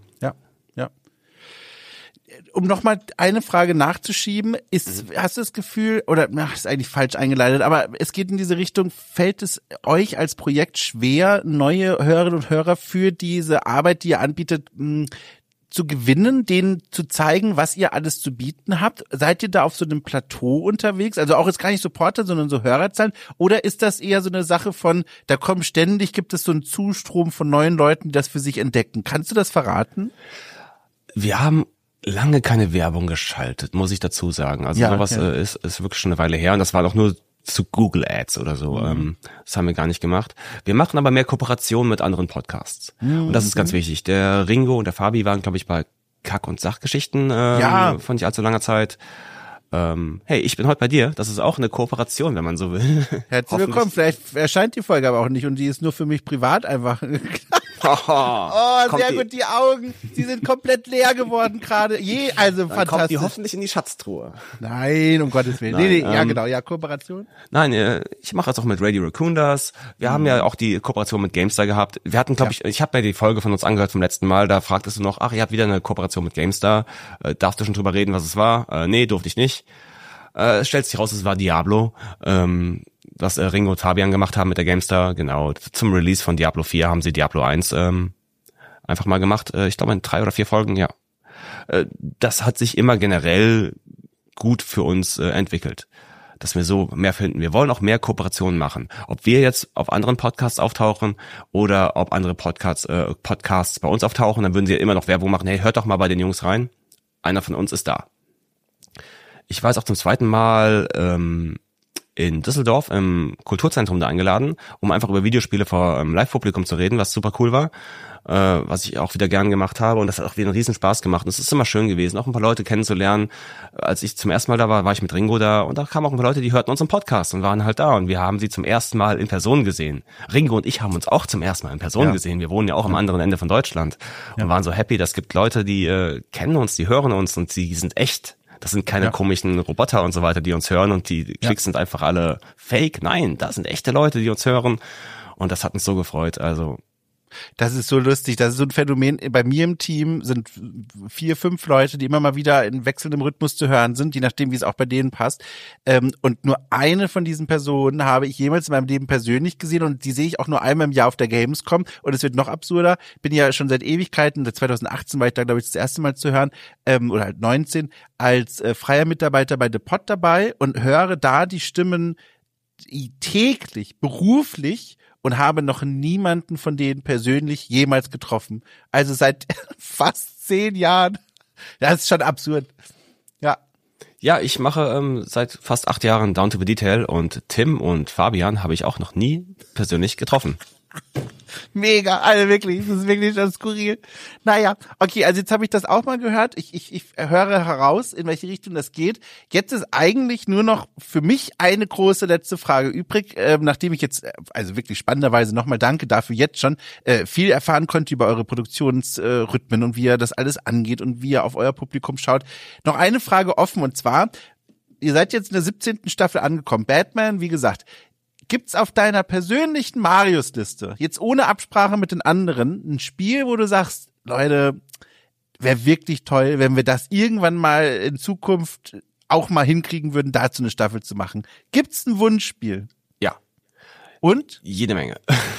Um nochmal eine Frage nachzuschieben, hast du das Gefühl, oder ist eigentlich falsch eingeleitet, aber es geht in diese Richtung, fällt es euch als Projekt schwer, neue Hörerinnen und Hörer für diese Arbeit, die ihr anbietet, zu gewinnen, denen zu zeigen, was ihr alles zu bieten habt? Seid ihr da auf so einem Plateau unterwegs? Also auch jetzt gar nicht Supporter, sondern so Hörerzahlen? Oder ist das eher so eine Sache von, gibt es so einen Zustrom von neuen Leuten, die das für sich entdecken? Kannst du das verraten? Wir haben lange keine Werbung geschaltet, muss ich dazu sagen. Also sowas ist wirklich schon eine Weile her und das war doch nur zu Google Ads oder so. Das haben wir gar nicht gemacht. Wir machen aber mehr Kooperationen mit anderen Podcasts. Und das ist ganz wichtig. Der Ringo und der Fabi waren, glaube ich, bei Kack- und Sachgeschichten von nicht allzu langer Zeit. Hey, ich bin heute bei dir. Das ist auch eine Kooperation, wenn man so will. Herzlich willkommen. Vielleicht erscheint die Folge aber auch nicht und die ist nur für mich privat einfach. Sehr gut, die Augen, die sind komplett leer geworden gerade. Also dann fantastisch. Kommt die hoffentlich in die Schatztruhe. Nein, um Gottes Willen. Nein, Kooperation. Nein, ich mache jetzt auch mit Radio Raccoon das. Wir haben ja auch die Kooperation mit GameStar gehabt. Wir hatten, glaube ich habe mir die Folge von uns angehört vom letzten Mal, da fragtest du noch, ihr habt wieder eine Kooperation mit GameStar. Darfst du schon drüber reden, was es war? Nee, durfte ich nicht. Es stellt sich raus, es war Diablo. Was Ringo und Fabian gemacht haben mit der GameStar, genau. Zum Release von Diablo 4 haben sie Diablo 1 einfach mal gemacht. Ich glaube in 3 oder 4 Folgen, ja. Das hat sich immer generell gut für uns entwickelt, dass wir so mehr finden. Wir wollen auch mehr Kooperationen machen. Ob wir jetzt auf anderen Podcasts auftauchen oder ob andere Podcasts bei uns auftauchen, dann würden sie ja immer noch Werbung machen. Hey, hört doch mal bei den Jungs rein. Einer von uns ist da. Ich war jetzt auch zum 2. Mal in Düsseldorf im Kulturzentrum da eingeladen, um einfach über Videospiele vor Live-Publikum zu reden, was super cool war, was ich auch wieder gern gemacht habe und das hat auch wieder einen riesen Spaß gemacht und es ist immer schön gewesen, auch ein paar Leute kennenzulernen. Als ich zum ersten Mal da war, war ich mit Ringo da und da kamen auch ein paar Leute, die hörten unseren Podcast und waren halt da und wir haben sie zum ersten Mal in Person gesehen. Ringo und ich haben uns auch zum ersten Mal in Person gesehen. Wir wohnen ja auch am anderen Ende von Deutschland und waren so happy, das gibt Leute, die kennen uns, die hören uns und die sind echt. Das sind keine komischen Roboter und so weiter, die uns hören und die Klicks sind einfach alle fake. Nein, das sind echte Leute, die uns hören und das hat uns so gefreut. Also Das ist so lustig. Das ist so ein Phänomen. Bei mir im Team sind 4, 5 Leute, die immer mal wieder in wechselndem Rhythmus zu hören sind, je nachdem, wie es auch bei denen passt. Und nur eine von diesen Personen habe ich jemals in meinem Leben persönlich gesehen und die sehe ich auch nur einmal im Jahr auf der Gamescom. Und es wird noch absurder. Bin ja schon seit Ewigkeiten, seit 2018 war ich da, glaube ich, das erste Mal zu hören, oder halt 19, als freier Mitarbeiter bei The Pod dabei und höre da die Stimmen täglich, beruflich, und habe noch niemanden von denen persönlich jemals getroffen. Also seit fast 10 Jahren. Das ist schon absurd. Ja. Ja, ich mache seit fast 8 Jahren Down to the Detail und Tim und Fabian habe ich auch noch nie persönlich getroffen. Mega, also wirklich, das ist wirklich schon skurril. Naja, okay, also jetzt habe ich das auch mal gehört. Ich höre heraus, in welche Richtung das geht. Jetzt ist eigentlich nur noch für mich eine große letzte Frage übrig, nachdem ich jetzt, also wirklich spannenderweise nochmal danke dafür jetzt schon, viel erfahren konnte über eure Produktionsrhythmen und wie ihr das alles angeht und wie ihr auf euer Publikum schaut. Noch eine Frage offen, und zwar, ihr seid jetzt in der 17. Staffel angekommen. Batman, wie gesagt, gibt's auf deiner persönlichen Marius-Liste, jetzt ohne Absprache mit den anderen, ein Spiel, wo du sagst, Leute, wäre wirklich toll, wenn wir das irgendwann mal in Zukunft auch mal hinkriegen würden, dazu eine Staffel zu machen? Gibt's ein Wunschspiel? Ja. Und? Jede Menge.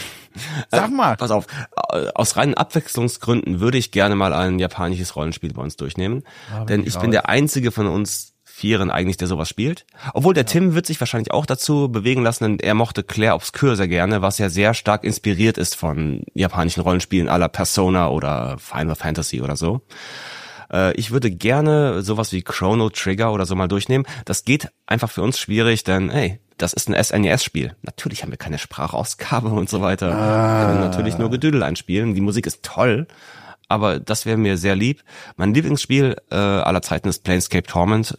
Sag mal. Pass auf, aus reinen Abwechslungsgründen würde ich gerne mal ein japanisches Rollenspiel bei uns durchnehmen, denn ich bin der einzige von uns Vieren eigentlich, der sowas spielt. Obwohl der Tim wird sich wahrscheinlich auch dazu bewegen lassen, denn er mochte Clair Obscur sehr gerne, was ja sehr stark inspiriert ist von japanischen Rollenspielen à la Persona oder Final Fantasy oder so. Ich würde gerne sowas wie Chrono Trigger oder so mal durchnehmen. Das geht einfach für uns schwierig, denn hey, das ist ein SNES-Spiel. Natürlich haben wir keine Sprachausgabe und so weiter. Wir können natürlich nur Gedüdel einspielen. Die Musik ist toll. Aber das wäre mir sehr lieb. Mein Lieblingsspiel aller Zeiten ist Planescape Torment.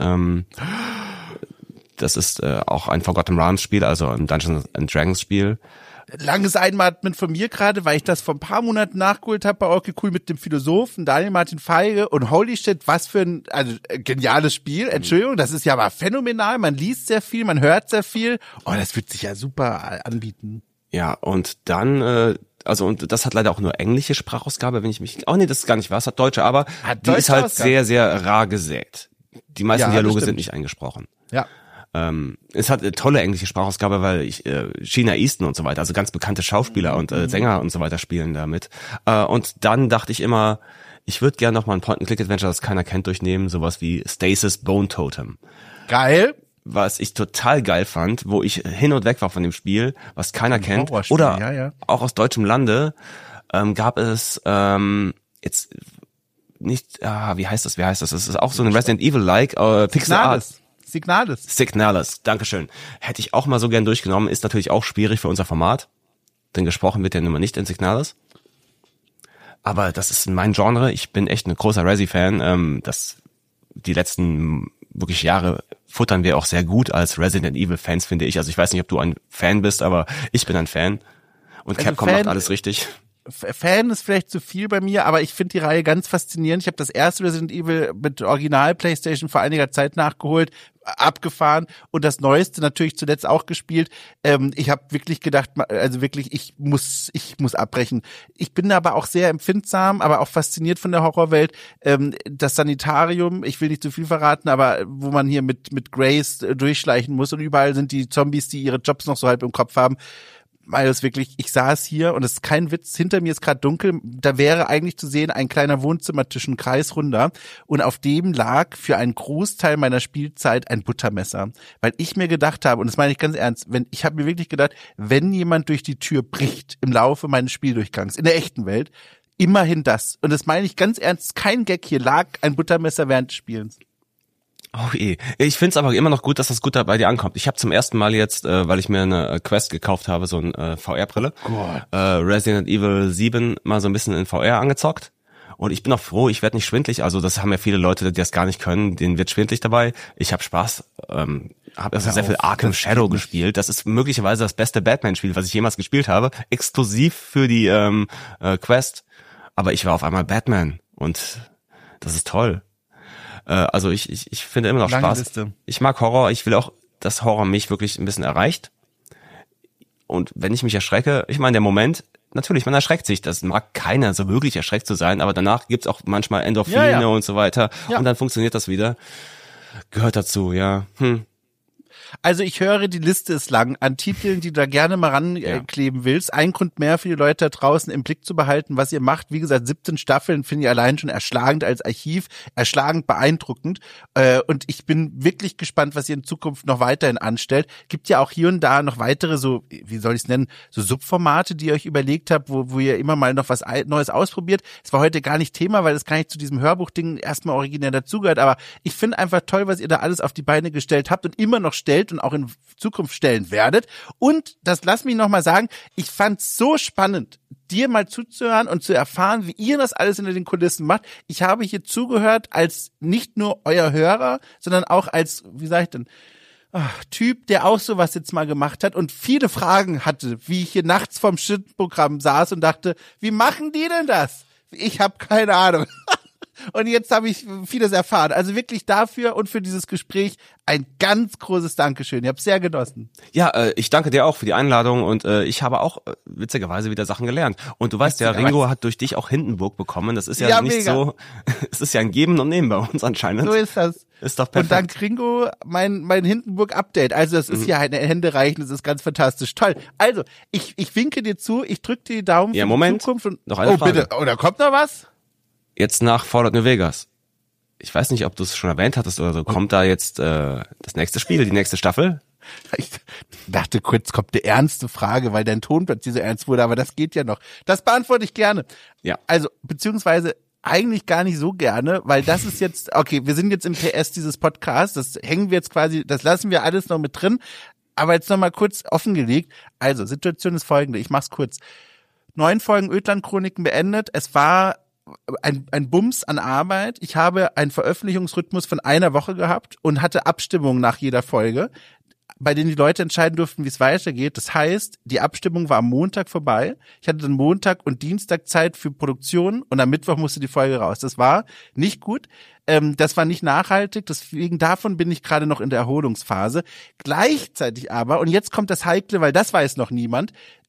Das ist auch ein Forgotten Realms Spiel, also ein Dungeons and Dragons Spiel. Langes Einatmen von mir gerade, weil ich das vor ein paar Monaten nachgeholt habe bei Okay Cool mit dem Philosophen Daniel Martin Feige, und holy shit, was für ein geniales Spiel. Entschuldigung, das ist ja aber phänomenal. Man liest sehr viel, man hört sehr viel. Oh, das wird sich ja super anbieten. Ja, und dann und das hat leider auch nur englische Sprachausgabe, wenn ich mich... Oh nee, das ist gar nicht wahr, es hat deutsche, aber die ist halt sehr, sehr rar gesät. Die meisten Dialoge sind nicht eingesprochen. Ja. Es hat eine tolle englische Sprachausgabe, weil Sheena Easton und so weiter, also ganz bekannte Schauspieler und Sänger und so weiter spielen damit. Und dann dachte ich immer, ich würde gerne noch mal ein Point-and-Click-Adventure, das keiner kennt, durchnehmen, sowas wie Stasis Bone Totem. Geil. Was ich total geil fand, wo ich hin und weg war von dem Spiel, was keiner kennt, oder auch aus deutschem Lande, gab es jetzt nicht, wie heißt das? Das ist auch so ein Resident Evil-like Pixel Art. Signalis, dankeschön. Hätte ich auch mal so gern durchgenommen, ist natürlich auch schwierig für unser Format, denn gesprochen wird ja nun mal nicht in Signalis. Aber das ist mein Genre, ich bin echt ein großer Resi-Fan, die letzten wirklich Jahre futtern wir auch sehr gut als Resident Evil Fans, finde ich. Also ich weiß nicht, ob du ein Fan bist, aber ich bin ein Fan. Und also Capcom macht alles richtig. Fan ist vielleicht zu viel bei mir, aber ich finde die Reihe ganz faszinierend. Ich habe das erste Resident Evil mit Original PlayStation vor einiger Zeit nachgeholt, abgefahren, und das Neueste natürlich zuletzt auch gespielt. Ich habe wirklich gedacht, also wirklich, ich muss abbrechen. Ich bin aber auch sehr empfindsam, aber auch fasziniert von der Horrorwelt. Das Sanitarium, ich will nicht zu viel verraten, aber wo man hier mit Grace durchschleichen muss und überall sind die Zombies, die ihre Jobs noch so halb im Kopf haben. Marius, wirklich, ich saß hier und es ist kein Witz, hinter mir ist gerade dunkel, da wäre eigentlich zu sehen ein kleiner Wohnzimmertisch, ein Kreis runter, und auf dem lag für einen Großteil meiner Spielzeit ein Buttermesser, weil ich mir gedacht habe, und das meine ich ganz ernst, ich habe mir wirklich gedacht, wenn jemand durch die Tür bricht im Laufe meines Spieldurchgangs in der echten Welt, immerhin das, und das meine ich ganz ernst, kein Gag, hier lag ein Buttermesser während des Spielens. Oh je. Ich find's aber immer noch gut, dass das gut bei dir ankommt. Ich habe zum ersten Mal jetzt, weil ich mir eine Quest gekauft habe, so eine VR-Brille, Resident Evil 7 mal so ein bisschen in VR angezockt. Und ich bin auch froh, ich werde nicht schwindelig. Also das haben ja viele Leute, die das gar nicht können, denen wird schwindelig dabei. Ich habe Spaß, habe also sehr viel Arkham Shadow gespielt. Das ist möglicherweise das beste Batman-Spiel, was ich jemals gespielt habe. Exklusiv für die Quest. Aber ich war auf einmal Batman und das ist toll. Also ich finde immer noch Spaß. Liste. Ich mag Horror, ich will auch, dass Horror mich wirklich ein bisschen erreicht. Und wenn ich mich erschrecke, ich meine, der Moment, natürlich, man erschreckt sich. Das mag keiner so wirklich erschreckt zu sein, aber danach gibt's auch manchmal Endorphine und so weiter. Ja. Und dann funktioniert das wieder. Gehört dazu, ja. Also ich höre, die Liste ist lang an Titeln, die du da gerne mal rankleben willst. Ein Grund mehr für die Leute da draußen im Blick zu behalten, was ihr macht. Wie gesagt, 17 Staffeln finde ich allein schon erschlagend als Archiv, erschlagend beeindruckend. Und ich bin wirklich gespannt, was ihr in Zukunft noch weiterhin anstellt. Gibt ja auch hier und da noch weitere so, wie soll ich es nennen, so Subformate, die ihr euch überlegt habt, wo ihr immer mal noch was Neues ausprobiert. Es war heute gar nicht Thema, weil es gar nicht zu diesem Hörbuchding erstmal originär dazugehört. Aber ich finde einfach toll, was ihr da alles auf die Beine gestellt habt und immer noch stellt und auch in Zukunft stellen werdet. Und das lass mich nochmal sagen, ich fand's so spannend, dir mal zuzuhören und zu erfahren, wie ihr das alles hinter den Kulissen macht. Ich habe hier zugehört als nicht nur euer Hörer, sondern auch als, wie sag ich denn, Typ, der auch sowas jetzt mal gemacht hat und viele Fragen hatte, wie ich hier nachts vorm Schnittprogramm saß und dachte, wie machen die denn das? Ich habe keine Ahnung. Und jetzt habe ich vieles erfahren. Also wirklich dafür und für dieses Gespräch ein ganz großes Dankeschön. Ich habe es sehr genossen. Ja, ich danke dir auch für die Einladung und ich habe auch witzigerweise wieder Sachen gelernt. Und du weißt ja, Ringo hat durch dich auch Hindenburg bekommen. Das ist ja nicht mega. So, es ist ja ein Geben und Nehmen bei uns anscheinend. So ist das. Ist doch perfekt. Und dank Ringo mein Hindenburg-Update. Also das ist ja ein Händereichen, das ist ganz fantastisch. Toll. Also, ich winke dir zu, ich drücke dir die Daumen für die Zukunft. Und, noch eine Frage. Bitte. Oh, da kommt noch was? Jetzt nach Fallout New Vegas. Ich weiß nicht, ob du es schon erwähnt hattest oder so. Kommt da jetzt das nächste Spiel, die nächste Staffel? Ich dachte kurz, kommt eine ernste Frage, weil dein Ton plötzlich so ernst wurde, aber das geht ja noch. Das beantworte ich gerne. Ja. Also, beziehungsweise eigentlich gar nicht so gerne, weil das ist jetzt, okay, wir sind jetzt im PS dieses Podcasts, das hängen wir jetzt quasi, das lassen wir alles noch mit drin, aber jetzt noch mal kurz offengelegt. Also, Situation ist folgende, ich mach's kurz. 9 Folgen Ödland-Chroniken beendet, es war ein Bums an Arbeit. Ich habe einen Veröffentlichungsrhythmus von einer Woche gehabt und hatte Abstimmungen nach jeder Folge, bei denen die Leute entscheiden durften, wie es weitergeht. Das heißt, die Abstimmung war am Montag vorbei. Ich hatte dann Montag und Dienstag Zeit für Produktion und am Mittwoch musste die Folge raus. Das war nicht gut. Das war nicht nachhaltig. Deswegen davon bin ich gerade noch in der Erholungsphase. Gleichzeitig aber, und jetzt kommt das Heikle, weil das weiß noch niemand,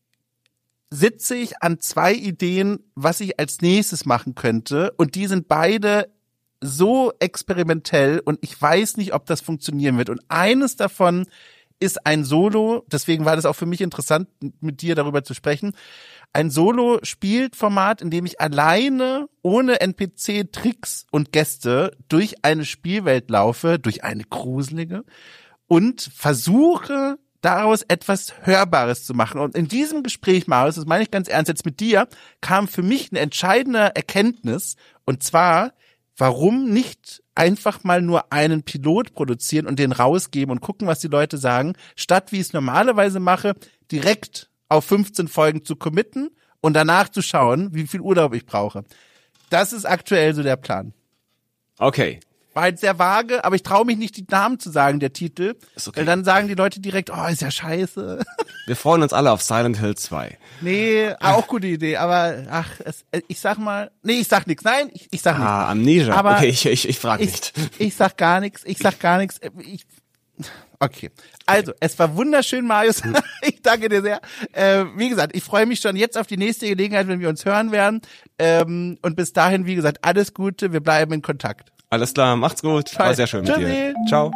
sitze ich an 2 Ideen, was ich als nächstes machen könnte. Und die sind beide so experimentell und ich weiß nicht, ob das funktionieren wird. Und eines davon ist ein Solo, deswegen war das auch für mich interessant, mit dir darüber zu sprechen. Ein Solo-Spielformat, in dem ich alleine, ohne NPC, Tricks und Gäste durch eine Spielwelt laufe, durch eine gruselige und versuche, daraus etwas Hörbares zu machen. Und in diesem Gespräch, Marius, das meine ich ganz ernst jetzt mit dir, kam für mich eine entscheidende Erkenntnis. Und zwar, warum nicht einfach mal nur einen Pilot produzieren und den rausgeben und gucken, was die Leute sagen, statt, wie ich es normalerweise mache, direkt auf 15 Folgen zu committen und danach zu schauen, wie viel Urlaub ich brauche. Das ist aktuell so der Plan. Okay. War halt sehr vage, aber ich traue mich nicht, die Namen zu sagen, der Titel. Ist okay. Weil dann sagen die Leute direkt, oh, ist ja scheiße. Wir freuen uns alle auf Silent Hill 2. Nee, auch gute Idee, aber ich sag mal, nee, ich sag nichts. Nein, ich sag nichts. Amnesia. Aber okay, ich frage nicht. Ich sag gar nichts. Okay. Also, es war wunderschön, Marius. Ich danke dir sehr. Wie gesagt, ich freue mich schon jetzt auf die nächste Gelegenheit, wenn wir uns hören werden. Und bis dahin, wie gesagt, alles Gute. Wir bleiben in Kontakt. Alles klar, macht's gut. War sehr schön mit dir. Ciao.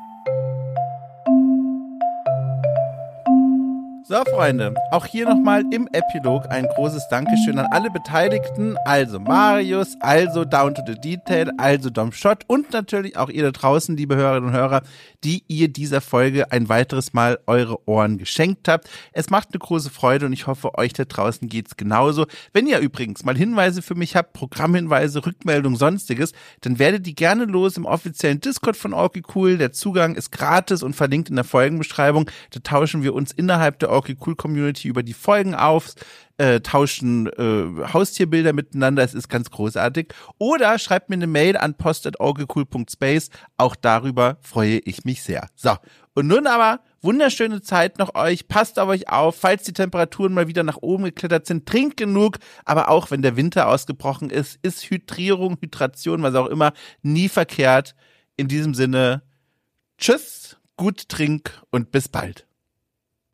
So, Freunde, auch hier nochmal im Epilog ein großes Dankeschön an alle Beteiligten, also Marius, also Down to the Detail, also Dom Schott und natürlich auch ihr da draußen, liebe Hörerinnen und Hörer, die ihr dieser Folge ein weiteres Mal eure Ohren geschenkt habt. Es macht eine große Freude und ich hoffe, euch da draußen geht's genauso. Wenn ihr übrigens mal Hinweise für mich habt, Programmhinweise, Rückmeldungen, sonstiges, dann werdet die gerne los im offiziellen Discord von Okay Cool. Der Zugang ist gratis und verlinkt in der Folgenbeschreibung. Da tauschen wir uns innerhalb der Okay Cool Community über die Folgen auf, tauschen Haustierbilder miteinander, es ist ganz großartig. Oder schreibt mir eine Mail an post@okecool.space, auch darüber freue ich mich sehr. So, und nun aber wunderschöne Zeit noch euch, passt auf euch auf, falls die Temperaturen mal wieder nach oben geklettert sind, trinkt genug, aber auch wenn der Winter ausgebrochen ist Hydration, was auch immer, nie verkehrt. In diesem Sinne, tschüss, gut trink und bis bald.